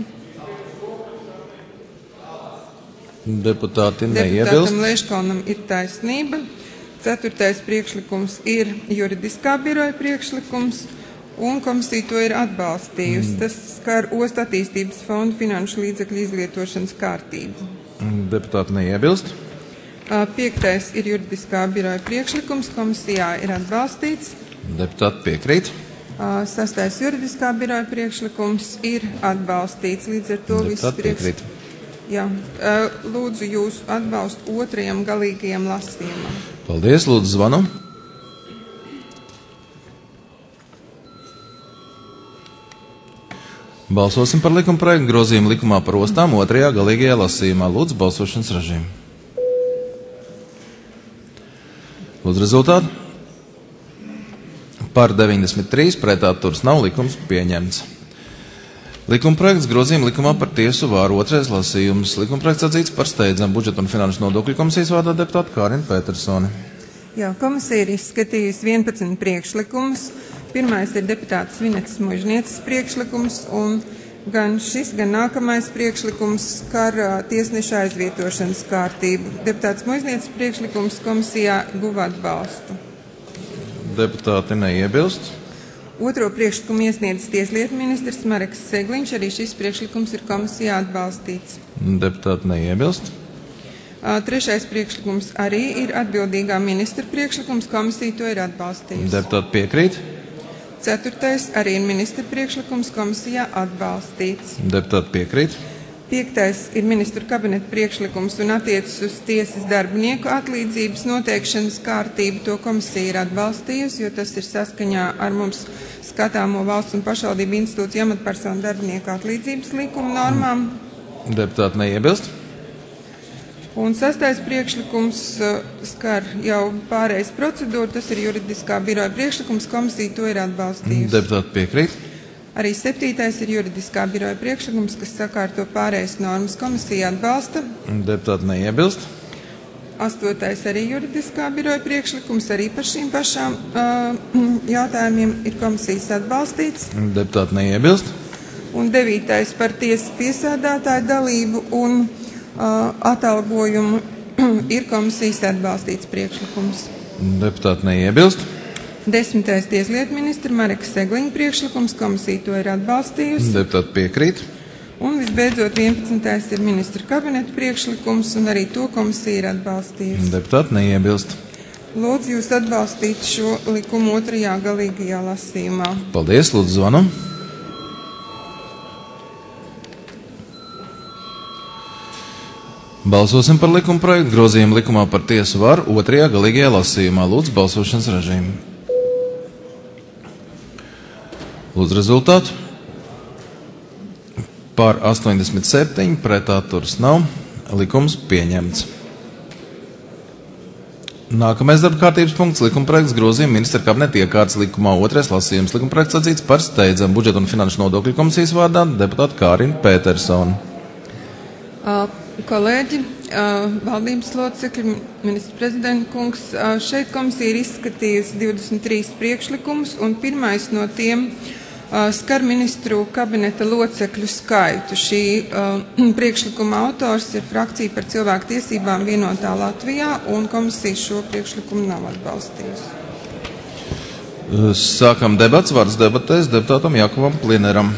Deputāti neiebilst. Deputātam Leiškānam ir taisnība. 4. priekšlikums ir juridiskā biroja priekšlikums, un komisija to ir atbalstījusi. Tas skar ostu attīstības fondu finanšu līdzekļu izlietošanas kārtību. Deputāti neiebilst. 5. ir juridiskā biroja priekšlikums. Komisijā ir atbalstīts. Deputāti piekrīt. 6. juridiskā biroja priekšlikums ir atbalstīts. Līdz ar to viss piekrīt. Jā, lūdzu jūsu atbalstu 2. galīgajam lasījumam. Paldies, lūdzu zvanu. Balsosim par likuma projektu grozījumu likumā par ostām otrajā galīgajā lasījumā. Lūdzu, balsošanas režīmu. Lūdzu, rezultātu. Par 93, pret atturas nav, likums pieņemts. Likuma projekts grozījuma likumā par tiesu vāru otrais lasījums. Likuma projekts atzīts par steidzam budžeta un finanšu nodokļu komisijas vārdā deputāta Kārina Petersone. Jā, komisija ir izskatījusi 11 priekšlikumus. Pirmais ir deputātas Vinetas Mužnieces priekšlikums, un gan šis, gan nākamais priekšlikums skar tiesneša aizvietošanas kārtību. Deputātas Mužnieces priekšlikums komisijā guva atbalstu. Deputāti neiebilst. Otro priekšlikumu iesniedz tieslietu ministrs Mareks Segliņš, arī šis priekšlikums ir komisijā atbalstīts. Deputāti neiebilst. Trešais priekšlikums arī ir atbildīgā ministra priekšlikums, komisija to ir atbalstījusi. Deputāti piekrīt. Ceturtais arī ir ministra priekšlikums, komisijā atbalstīts. Deputāti piekrīt. Piektais ir ministru kabineta priekšlikums un attiecas uz tiesas darbinieku atlīdzības noteikšanas kārtību. To komisija ir atbalstījusi, jo tas ir saskaņā ar mums skatāmo valsts un pašvaldību institūciju amatpersonu darbinieku atlīdzības likuma normām. Deputāti neiebilst. Un sastais priekšlikums skar jau pārējais procedūru, tas ir juridiskā biroja priekšlikums, komisija to ir atbalstījusi. Deputāti piekrīt. Arī septītais ir juridiskā biroja priekšlikums, kas sakārto pārējais normas, komisija atbalsta. Deputāti neiebilst. Astotais arī juridiskā biroja priekšlikums, arī par šīm pašām jautājumiem ir komisijas atbalstīts. Deputāti neiebilst. Un devītais par tiesas piesādātāju dalību un atalgojumu ir komisijas atbalstīts priekšlikums. Deputāti neiebilst. 10. tieslietu ministra Mareka Segliņa priekšlikums, komisija to ir atbalstījusi. Deputāti piekrīt. Un visbeidzot 11. ir ministra kabineta priekšlikums, un arī to komisija ir atbalstījusi. Deputāti neiebilst. Lūdzu jūs atbalstīt šo likumu otrajā galīgajā lasījumā. Paldies, lūdzu zvanu. Balsosim par likuma projektu grozījumu likumā par tiesu varu otrajā galīgajā lasījumā. Lūdzu, balsošanas režīmu. Lūdzu, rezultātu. Par 87, pret atturas nav. Likums pieņemts. Nākamais darba kārtības punkts - likuma projekts grozījuma ministra kabineta iekārtas likumā otrais lasījums. Likuma projekts atzīts par steidzam budžeta un finanšu nodokļu komisijas vārdā deputāta Kārina Petersone. Kolēģi, valdības locekļi, ministra prezidenta kungs, šeit komisija ir izskatījusi 23 priekšlikumus, un pirmais no tiem skar ministru kabineta locekļu skaitu. Šī priekšlikuma autors ir frakcija par cilvēku tiesībām vienotā Latvijā, un komisija šo priekšlikumu nav atbalstījusi. Sākam debats, vārds debatēs deputātam Jakuvam Plineram.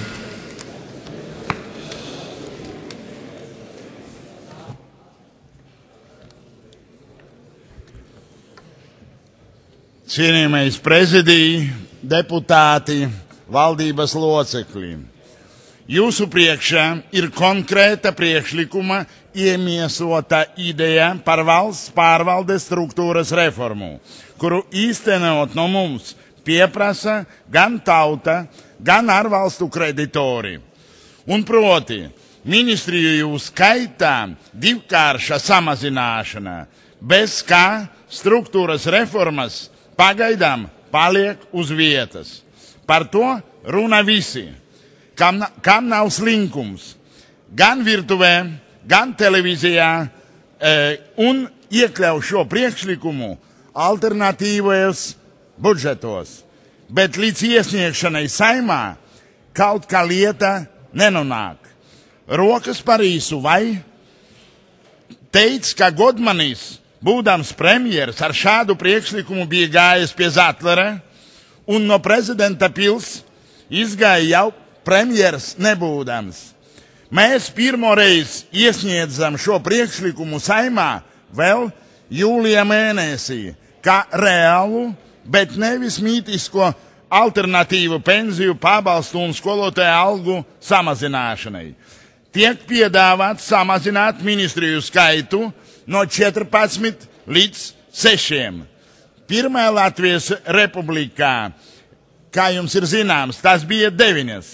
Cienījamais prezidija, deputāti, valdības locekļi. Jūsu priekšā ir konkrēta priekšlikuma iemiesota ideja par valsts pārvaldes struktūras reformu, kuru īstenot no mums pieprasa gan tauta, gan ārvalstu kreditori. Un proti, ministriju skaitā divkārša samazināšana, bez kā struktūras reformas pagaidām paliek uz vietas. Par to runa visi, kam nav slinkums, gan virtuvē, gan televīzijā, un iekļauj šo priekšlikumu alternatīvajos budžetos. Bet līdz iesniegšanai Saimā kaut kā lieta nenonāk. Rokas par īsu vai teica, ka Godmanis, būdams premjeras, ar šādu priekšlikumu bija gājis pie Zatlera, un no prezidenta pils izgāja jau premjeras nebūdams. Mēs pirmo reizi iesniedzam šo priekšlikumu Saimā vēl jūlijā mēnesī, kā reālu, bet nevis mītisko alternatīvu pensiju pabalstu un skolotāju algu samazināšanai. Tiek piedāvāts samazināt ministriju skaitu no 14 līdz 6. Pirmā Latvijas republikā, kā jums ir zināms, tas bija 9.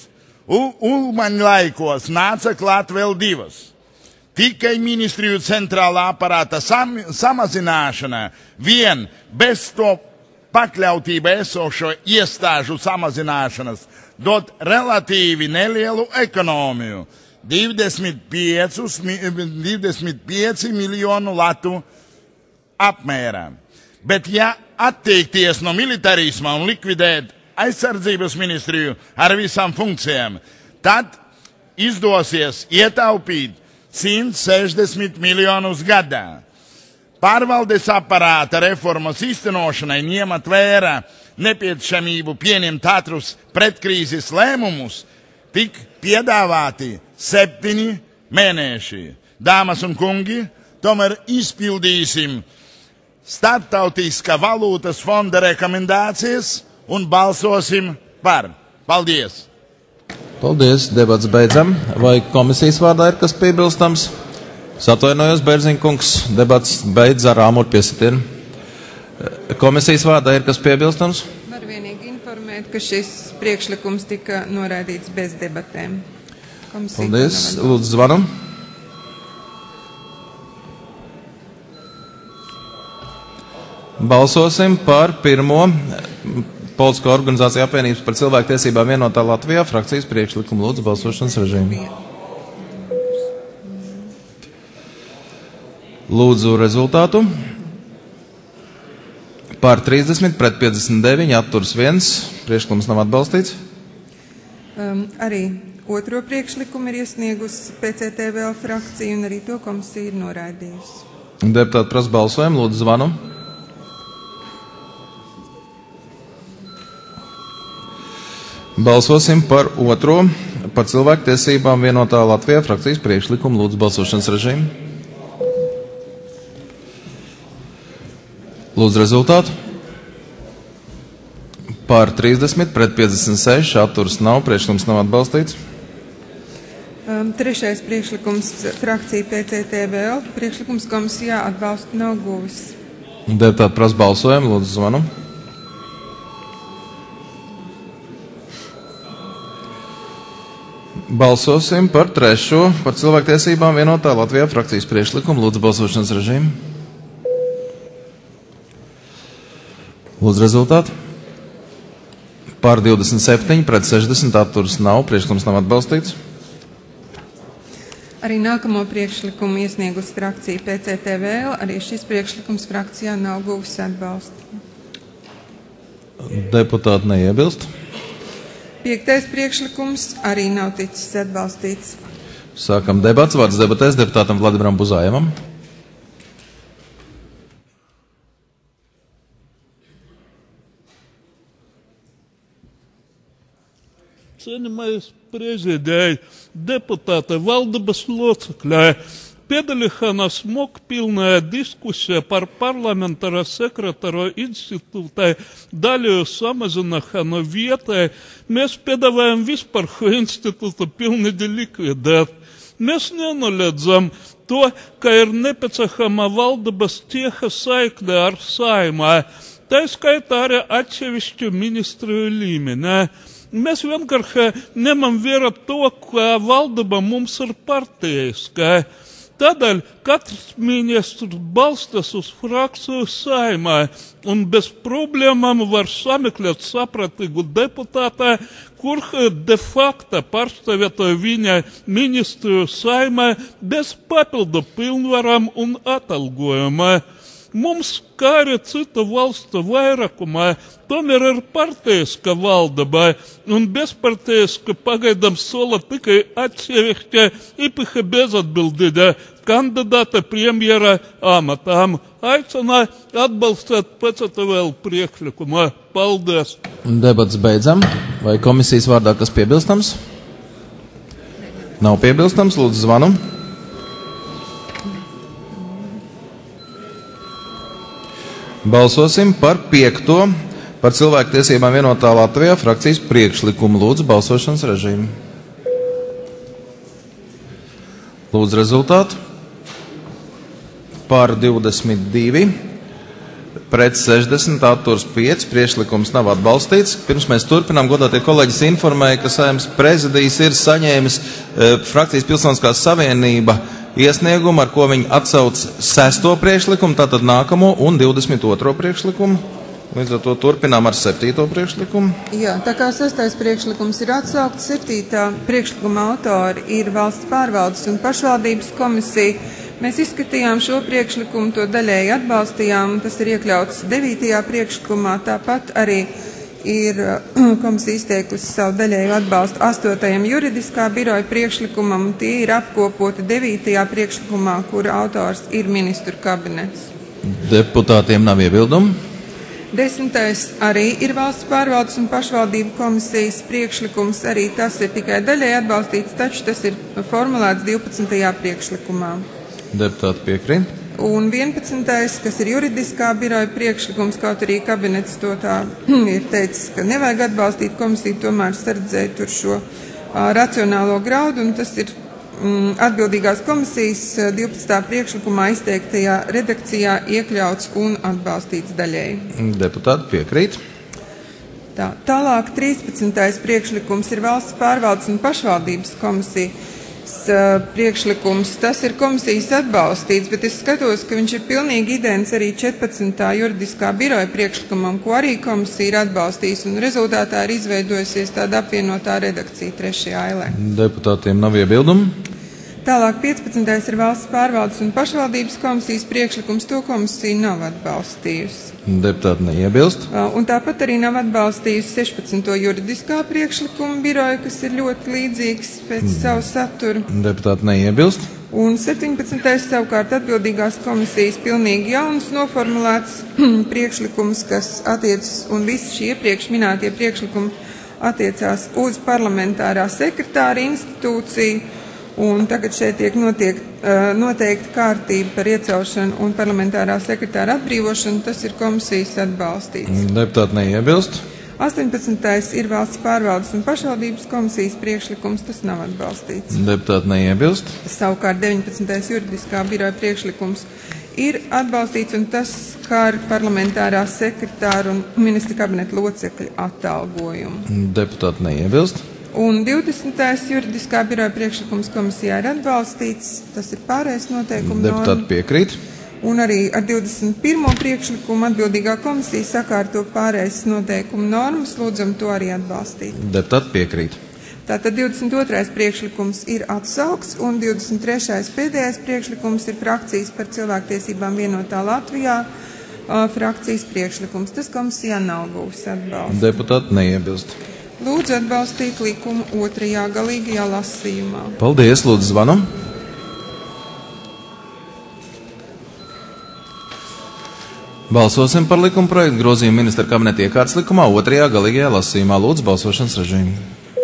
Ulmaņa laikos nāca klāt vēl 2. Tikai ministriju centrālā aparāta samazināšana vien bez to pakļautība esošo iestāžu samazināšanas dod relatīvi nelielu ekonomiju. 25 miljonu latu apmērā. Bet ja atteikties no militarisma un likvidēt aizsardzības ministriju ar visām funkcijām, tad izdosies ietaupīt 160 miljonus gadā. Pārvaldes aparāta reformas īstenošanai ņemat vērā nepieciešamību pieņemt ātrus pretkrīzes lēmumus, tik piedāvāti 7 mēneši. Dāmas un kungi, tomēr izpildīsim Startautiskā valūtas fonda rekomendācijas un balsosim par. Paldies! Paldies, debats beidzam. Vai komisijas vārdā ir kas piebilstams? Atvainojos, Bērziņkungs, debats beidz ar āmuru piesitienu. Komisijas vārdā ir kas piebilstams? Var vienīgi informēt, ka šis priekšlikums tika noraidīts bez debatēm. Komisija Paldies, lūdzu zvanam. Balsosim par pirmo Politisko organizāciju apvienības par cilvēktiesībām vienotā Latvijā frakcijas priekšlikumu. Lūdzu, balsošanas režīmu. Lūdzu rezultātu. Par 30 pret 59 atturs 1. Priekšlikums nav atbalstīts. Arī otro priekšlikumu ir iesniegusi PCTVL frakcija un arī to komisija ir noraidījusi. Deputāti prasa balsojumu. Lūdzu zvanu. Balsosim par otro, par cilvēktiesībām vienotā Latvijā frakcijas priekšlikumu. Lūdzu balsošanas režīmu. Lūdzu rezultātu. Par 30 pret 56 atturs nav, priekšlikums nav atbalstīts. Trešais priekšlikums frakcija PCTVL. Priekšlikums komisijā atbalstu nav guvis. Deputāti prasa balsojumu. Lūdzu zvanu. Balsosim par trešo, par cilvēktiesībām vienotā Latvijā frakcijas priekšlikumu. Lūdzu balsošanas režīmu. Lūdzu rezultātu. Par 27 pret 60 atturs nav, priekšlikums nav atbalstīts. Arī nākamo priekšlikumu iesniegusi frakcija PCTVL. Arī šis priekšlikums frakcijā nav guvis atbalstu. Deputāti neiebilst. 5. priekšlikums arī nav ticis atbalstīts. Sākam debats. Vārds debatēs deputātam Vladimiram Buzajevam. Cienījamais prezidēji, deputāti, valdības locekļi, piedalīšanās mokpilnajā diskusijā par parlamentāra sekretāra institūtai daļu samazināšanu vietai, mēs piedāvājam vispār šo institūtu pilnīgi likvidēt. Mēs nenoliedzam to, ka ir nepieciešama valdības tieša saikne ar Saimā, tā skaitā arī atsevišķu ministriju līmenī. Mēs vienkārši ņemam vērā to, ka valdība mums ir parteiska. Tādēļ katrs ministrs balstās uz frakciju Saimā un bez problēmām var sameklēt sapratīgu deputātu, kurš de facto pārstāvētu viņa ministriju Saimā bez papildu pilnvarām un atalgojuma. Mums, kā arī citu valstu vairākumā, tomēr ir parteiska valdība, un bezparteiska pagaidām sola tikai atsevišķa īpaši bezatbildīga kandidāta premjera amatām. Aicina atbalstīt PCTVL priekšlikumā. Paldies! Debats beidzam. Vai komisijas vārdā kas piebilstams? Nav piebilstams. Lūdzu zvanu. Balsosim par 5. par cilvēktiesībām vienotā Latvijā frakcijas priekšlikumu. Lūdzu balsošanas režīmu. Lūdzu rezultātu. Par 22 pret 60, atturs 5, priekšlikums nav atbalstīts. Pirms mēs turpinām, godātie kolēģis informēja, ka Saeimas prezidijs ir saņēmis frakcijas Pilsoniskā savienība iesniegumu, ar ko viņi atsauc 6. priekšlikumu, tātad nākamo un 22. priekšlikumu. Līdz ar to turpinām ar 7. priekšlikumu. Jā, tā kā 6. priekšlikums ir atsaukts, 7. priekšlikuma autori ir Valsts pārvaldes un pašvaldības komisija. Mēs izskatījām šo priekšlikumu, to daļēji atbalstījām, tas ir iekļauts 9. priekšlikumā, tāpat arī ir komisija izteikusi savu daļēju atbalstu 8. juridiskā biroja priekšlikumam, tie ir apkopoti 9. priekšlikumā, kura autors ir ministru kabinets. Deputātiem nav iebildumu. 10. arī ir Valsts pārvaldes un pašvaldību komisijas priekšlikums, arī tas ir tikai daļēji atbalstīts, taču tas ir formulēts 12. priekšlikumā. Deputāti piekrīt. Un 11. kas ir juridiskā biroja priekšlikums, kaut arī kabinets to tā ir teicis, ka nevajag atbalstīt, komisiju tomēr sardzēja tur šo racionālo graudu, un tas ir atbildīgās komisijas 12. priekšlikumā izteiktajā redakcijā iekļauts un atbalstīts daļēji. Deputāti piekrīt. Tālāk 13. priekšlikums ir Valsts pārvaldes un pašvaldības komisijas priekšlikums. Tas ir komisijas atbalstīts, bet es skatos, ka viņš ir pilnīgi idents arī 14. juridiskā biroja priekšlikumam, ko arī komisija ir atbalstījis, un rezultātā ir izveidojusies tāda apvienotā redakcija 3. ailē. Deputātiem nav iebildumu. Tālāk 15. ir Valsts pārvaldes un pašvaldības komisijas priekšlikums, to komisija nav atbalstījusi. Deputāti neiebilst. Un tāpat arī nav atbalstījusi 16. juridiskā priekšlikuma biroja, kas ir ļoti līdzīgs pēc savu saturu. Deputāti neiebilst. Un 17. savukārt atbildīgās komisijas pilnīgi jauns noformulēts priekšlikums, kas attiecas, un visi šie iepriekš minētie priekšlikumi attiecās uz parlamentārā sekretāra institūciju. Un tagad šeit tiek noteikta kārtība par iecelšanu un parlamentārā sekretāra atbrīvošanu. Tas ir komisijas atbalstīts. Deputāti neiebilst. 18. ir Valsts pārvaldes un pašvaldības komisijas priekšlikums. Tas nav atbalstīts. Deputāti neiebilst. Savukārt 19. juridiskā biroja priekšlikums ir atbalstīts, un tas skar parlamentārā sekretāra un ministra kabineta locekļu atalgojumu. Deputāti neiebilst. Un 20. juridiskā biroja priekšlikums komisijā ir atbalstīts, tas ir pārējais noteikumu norma. Deputāti piekrīt. Un arī ar 21. priekšlikumu atbildīgā komisija sakārto pārējais noteikumu normas, lūdzam to arī atbalstīt. Deputāti piekrīt. Tātad 22. priekšlikums ir atsaukts, un 23. pēdējais priekšlikums ir frakcijas par cilvēktiesībām vienotā Latvijā frakcijas priekšlikums. Tas komisijā nav gūs atbalstu. Deputāti neiebilst. Lūdzu atbalstīt likumu 2. galīgajā lasījumā. Paldies, lūdzu zvanu. Balsosim par likuma projektu grozījumu ministra kabineta iekārtas likumā 2. galīgajā lasījumā. Lūdzu balsošanas režīmu.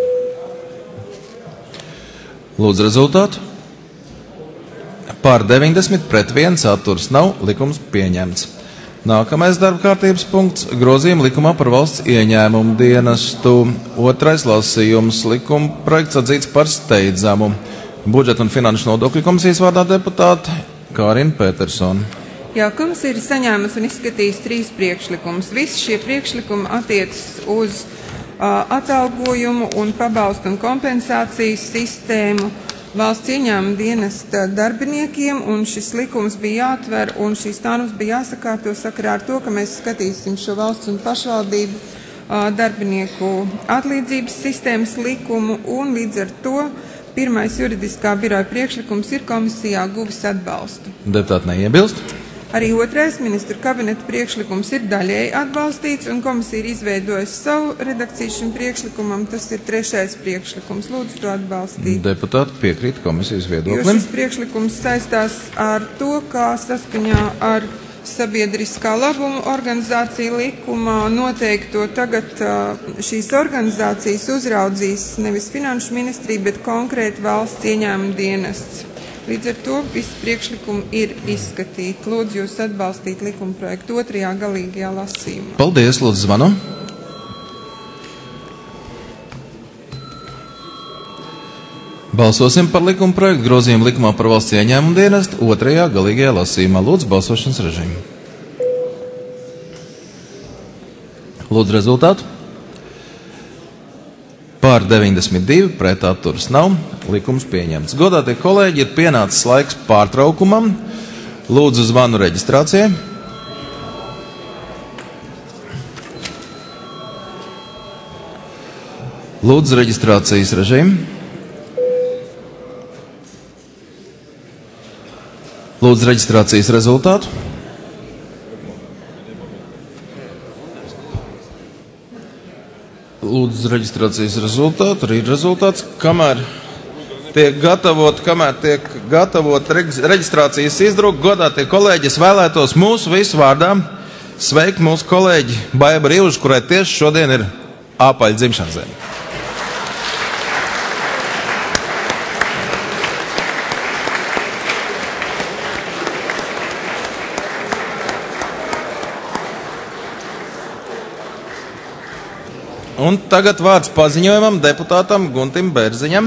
Lūdzu rezultātu. Pār 90 pret 1 atturs nav, likums pieņemts. Nākamais darba kārtības punkts - grozījuma likumā par valsts ieņēmumu dienestu. 2. lasījums - likuma projekts atzīts par steidzamu. Budžeta un finanšu nodokļu komisijas vārdā deputāte Kārina Petersona. Jā, komisija ir saņēmusi un izskatījusi 3 priekšlikumus. Visi šie priekšlikumi attiecas uz atalgojumu un pabalstu un kompensācijas sistēmu valsts ieņēmuma dienesta darbiniekiem, un šis likums bija jāatver, un šīs normas bija jāsakārto sakarā ar to, ka mēs skatīsim šo valsts un pašvaldību darbinieku atlīdzības sistēmas likumu, un līdz ar to 1. juridiskā biroja priekšlikums ir komisijā guvis atbalstu. Deputāti neiebilst. Arī 2. ministru kabineta priekšlikums ir daļēji atbalstīts, un komisija ir izveidojusi savu redakciju šim priekšlikumam. Tas ir 3. priekšlikums. Lūdzu to atbalstīt. Deputāti piekrīt komisijas viedoklim. Jo šis priekšlikums saistās ar to, kā saskaņā ar sabiedriskā labuma organizācija likumā noteikto tagad šīs organizācijas uzraudzīs nevis finanšu ministrija, bet konkrēti valsts ieņēmuma dienests. Līdz ar to visi priekšlikumi ir izskatīti. Lūdzu jūs atbalstīt likuma projektu 2. galīgajā lasījumā. Paldies, lūdzu zvanu. Balsosim par likuma projektu grozījumu likumā par valsts ieņēmumu dienestu 2. galīgajā lasījumā. Lūdzu balsošanas režīmu. Lūdzu rezultātu. Pār 92, pret atturas nav. Likums pieņemts. Godātie kolēģi, ir pienācis laiks pārtraukumam. Lūdzu zvanu reģistrācijai. Lūdzu reģistrācijas režīmu. Lūdzu reģistrācijas rezultātu. Lūdzu reģistrācijas rezultātu. Arī rezultāts, kamēr tiek gatavot reģistrācijas izdruku. Godātie kolēģi, es vēlētos mūsu visu vārdā sveikt mūsu kolēģi Baibu Rīvužu, kurai tieši šodien ir āpaļa dzimšanas diena. Un tagad vārds paziņojumam deputātam Guntim Bērziņam.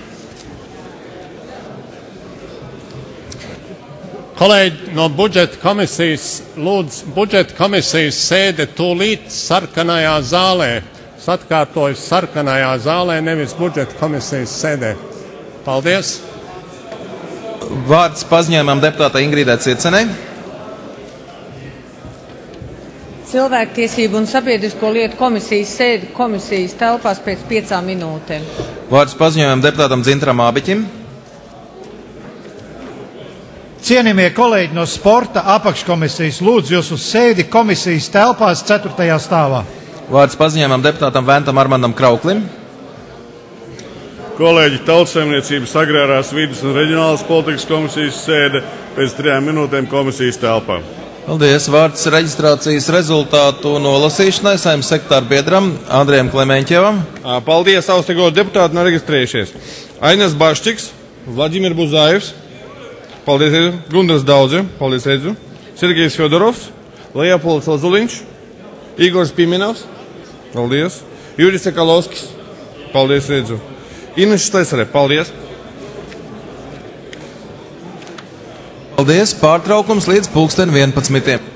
Kolēģi no budžeta komisijas lūdzu budžeta komisijas sēde tūlīt sarkanajā zālē. Es atkārtoju sarkanajā zālē, nevis budžeta komisijas sēdē. Paldies. Vārds paziņojumam deputātai Ingrīdai Circenei. Cilvēktiesību un sabiedrisko lietu komisijas sēdi komisijas telpās pēc 5 minūtēm. Vārds paziņojumam deputātam Dzintaram Ābiķim. Cienījamie kolēģi no sporta apakškomisijas, lūdzu jūs uz sēdi komisijas telpās 4. stāvā. Vārds paziņojumam deputātam Ventam Armandam Krauklim. Kolēģi, Tautsaimniecības, Agrārās vides un reģionālās politikas komisijas sēde pēc 3 minūtēm komisijas telpā. Paldies. Vārds reģistrācijas rezultātu nolasīšanai Saeimas sekretāra biedram Andrejam Klemeņķevam. Paldies, austigo deputāti, nav reģistrējušies. Ainas Baščiks, Vladimir Buzājevs, paldies, Edzu, Gundars Daudze, paldies, Edzu, Sergejs Fjodorovs, Leopolds Lazuliņš, Igors Pimenovs, paldies, Juris Sekalovskis, paldies, Edzu, Ines Šlesere, paldies. Paldies, pārtraukums līdz 11.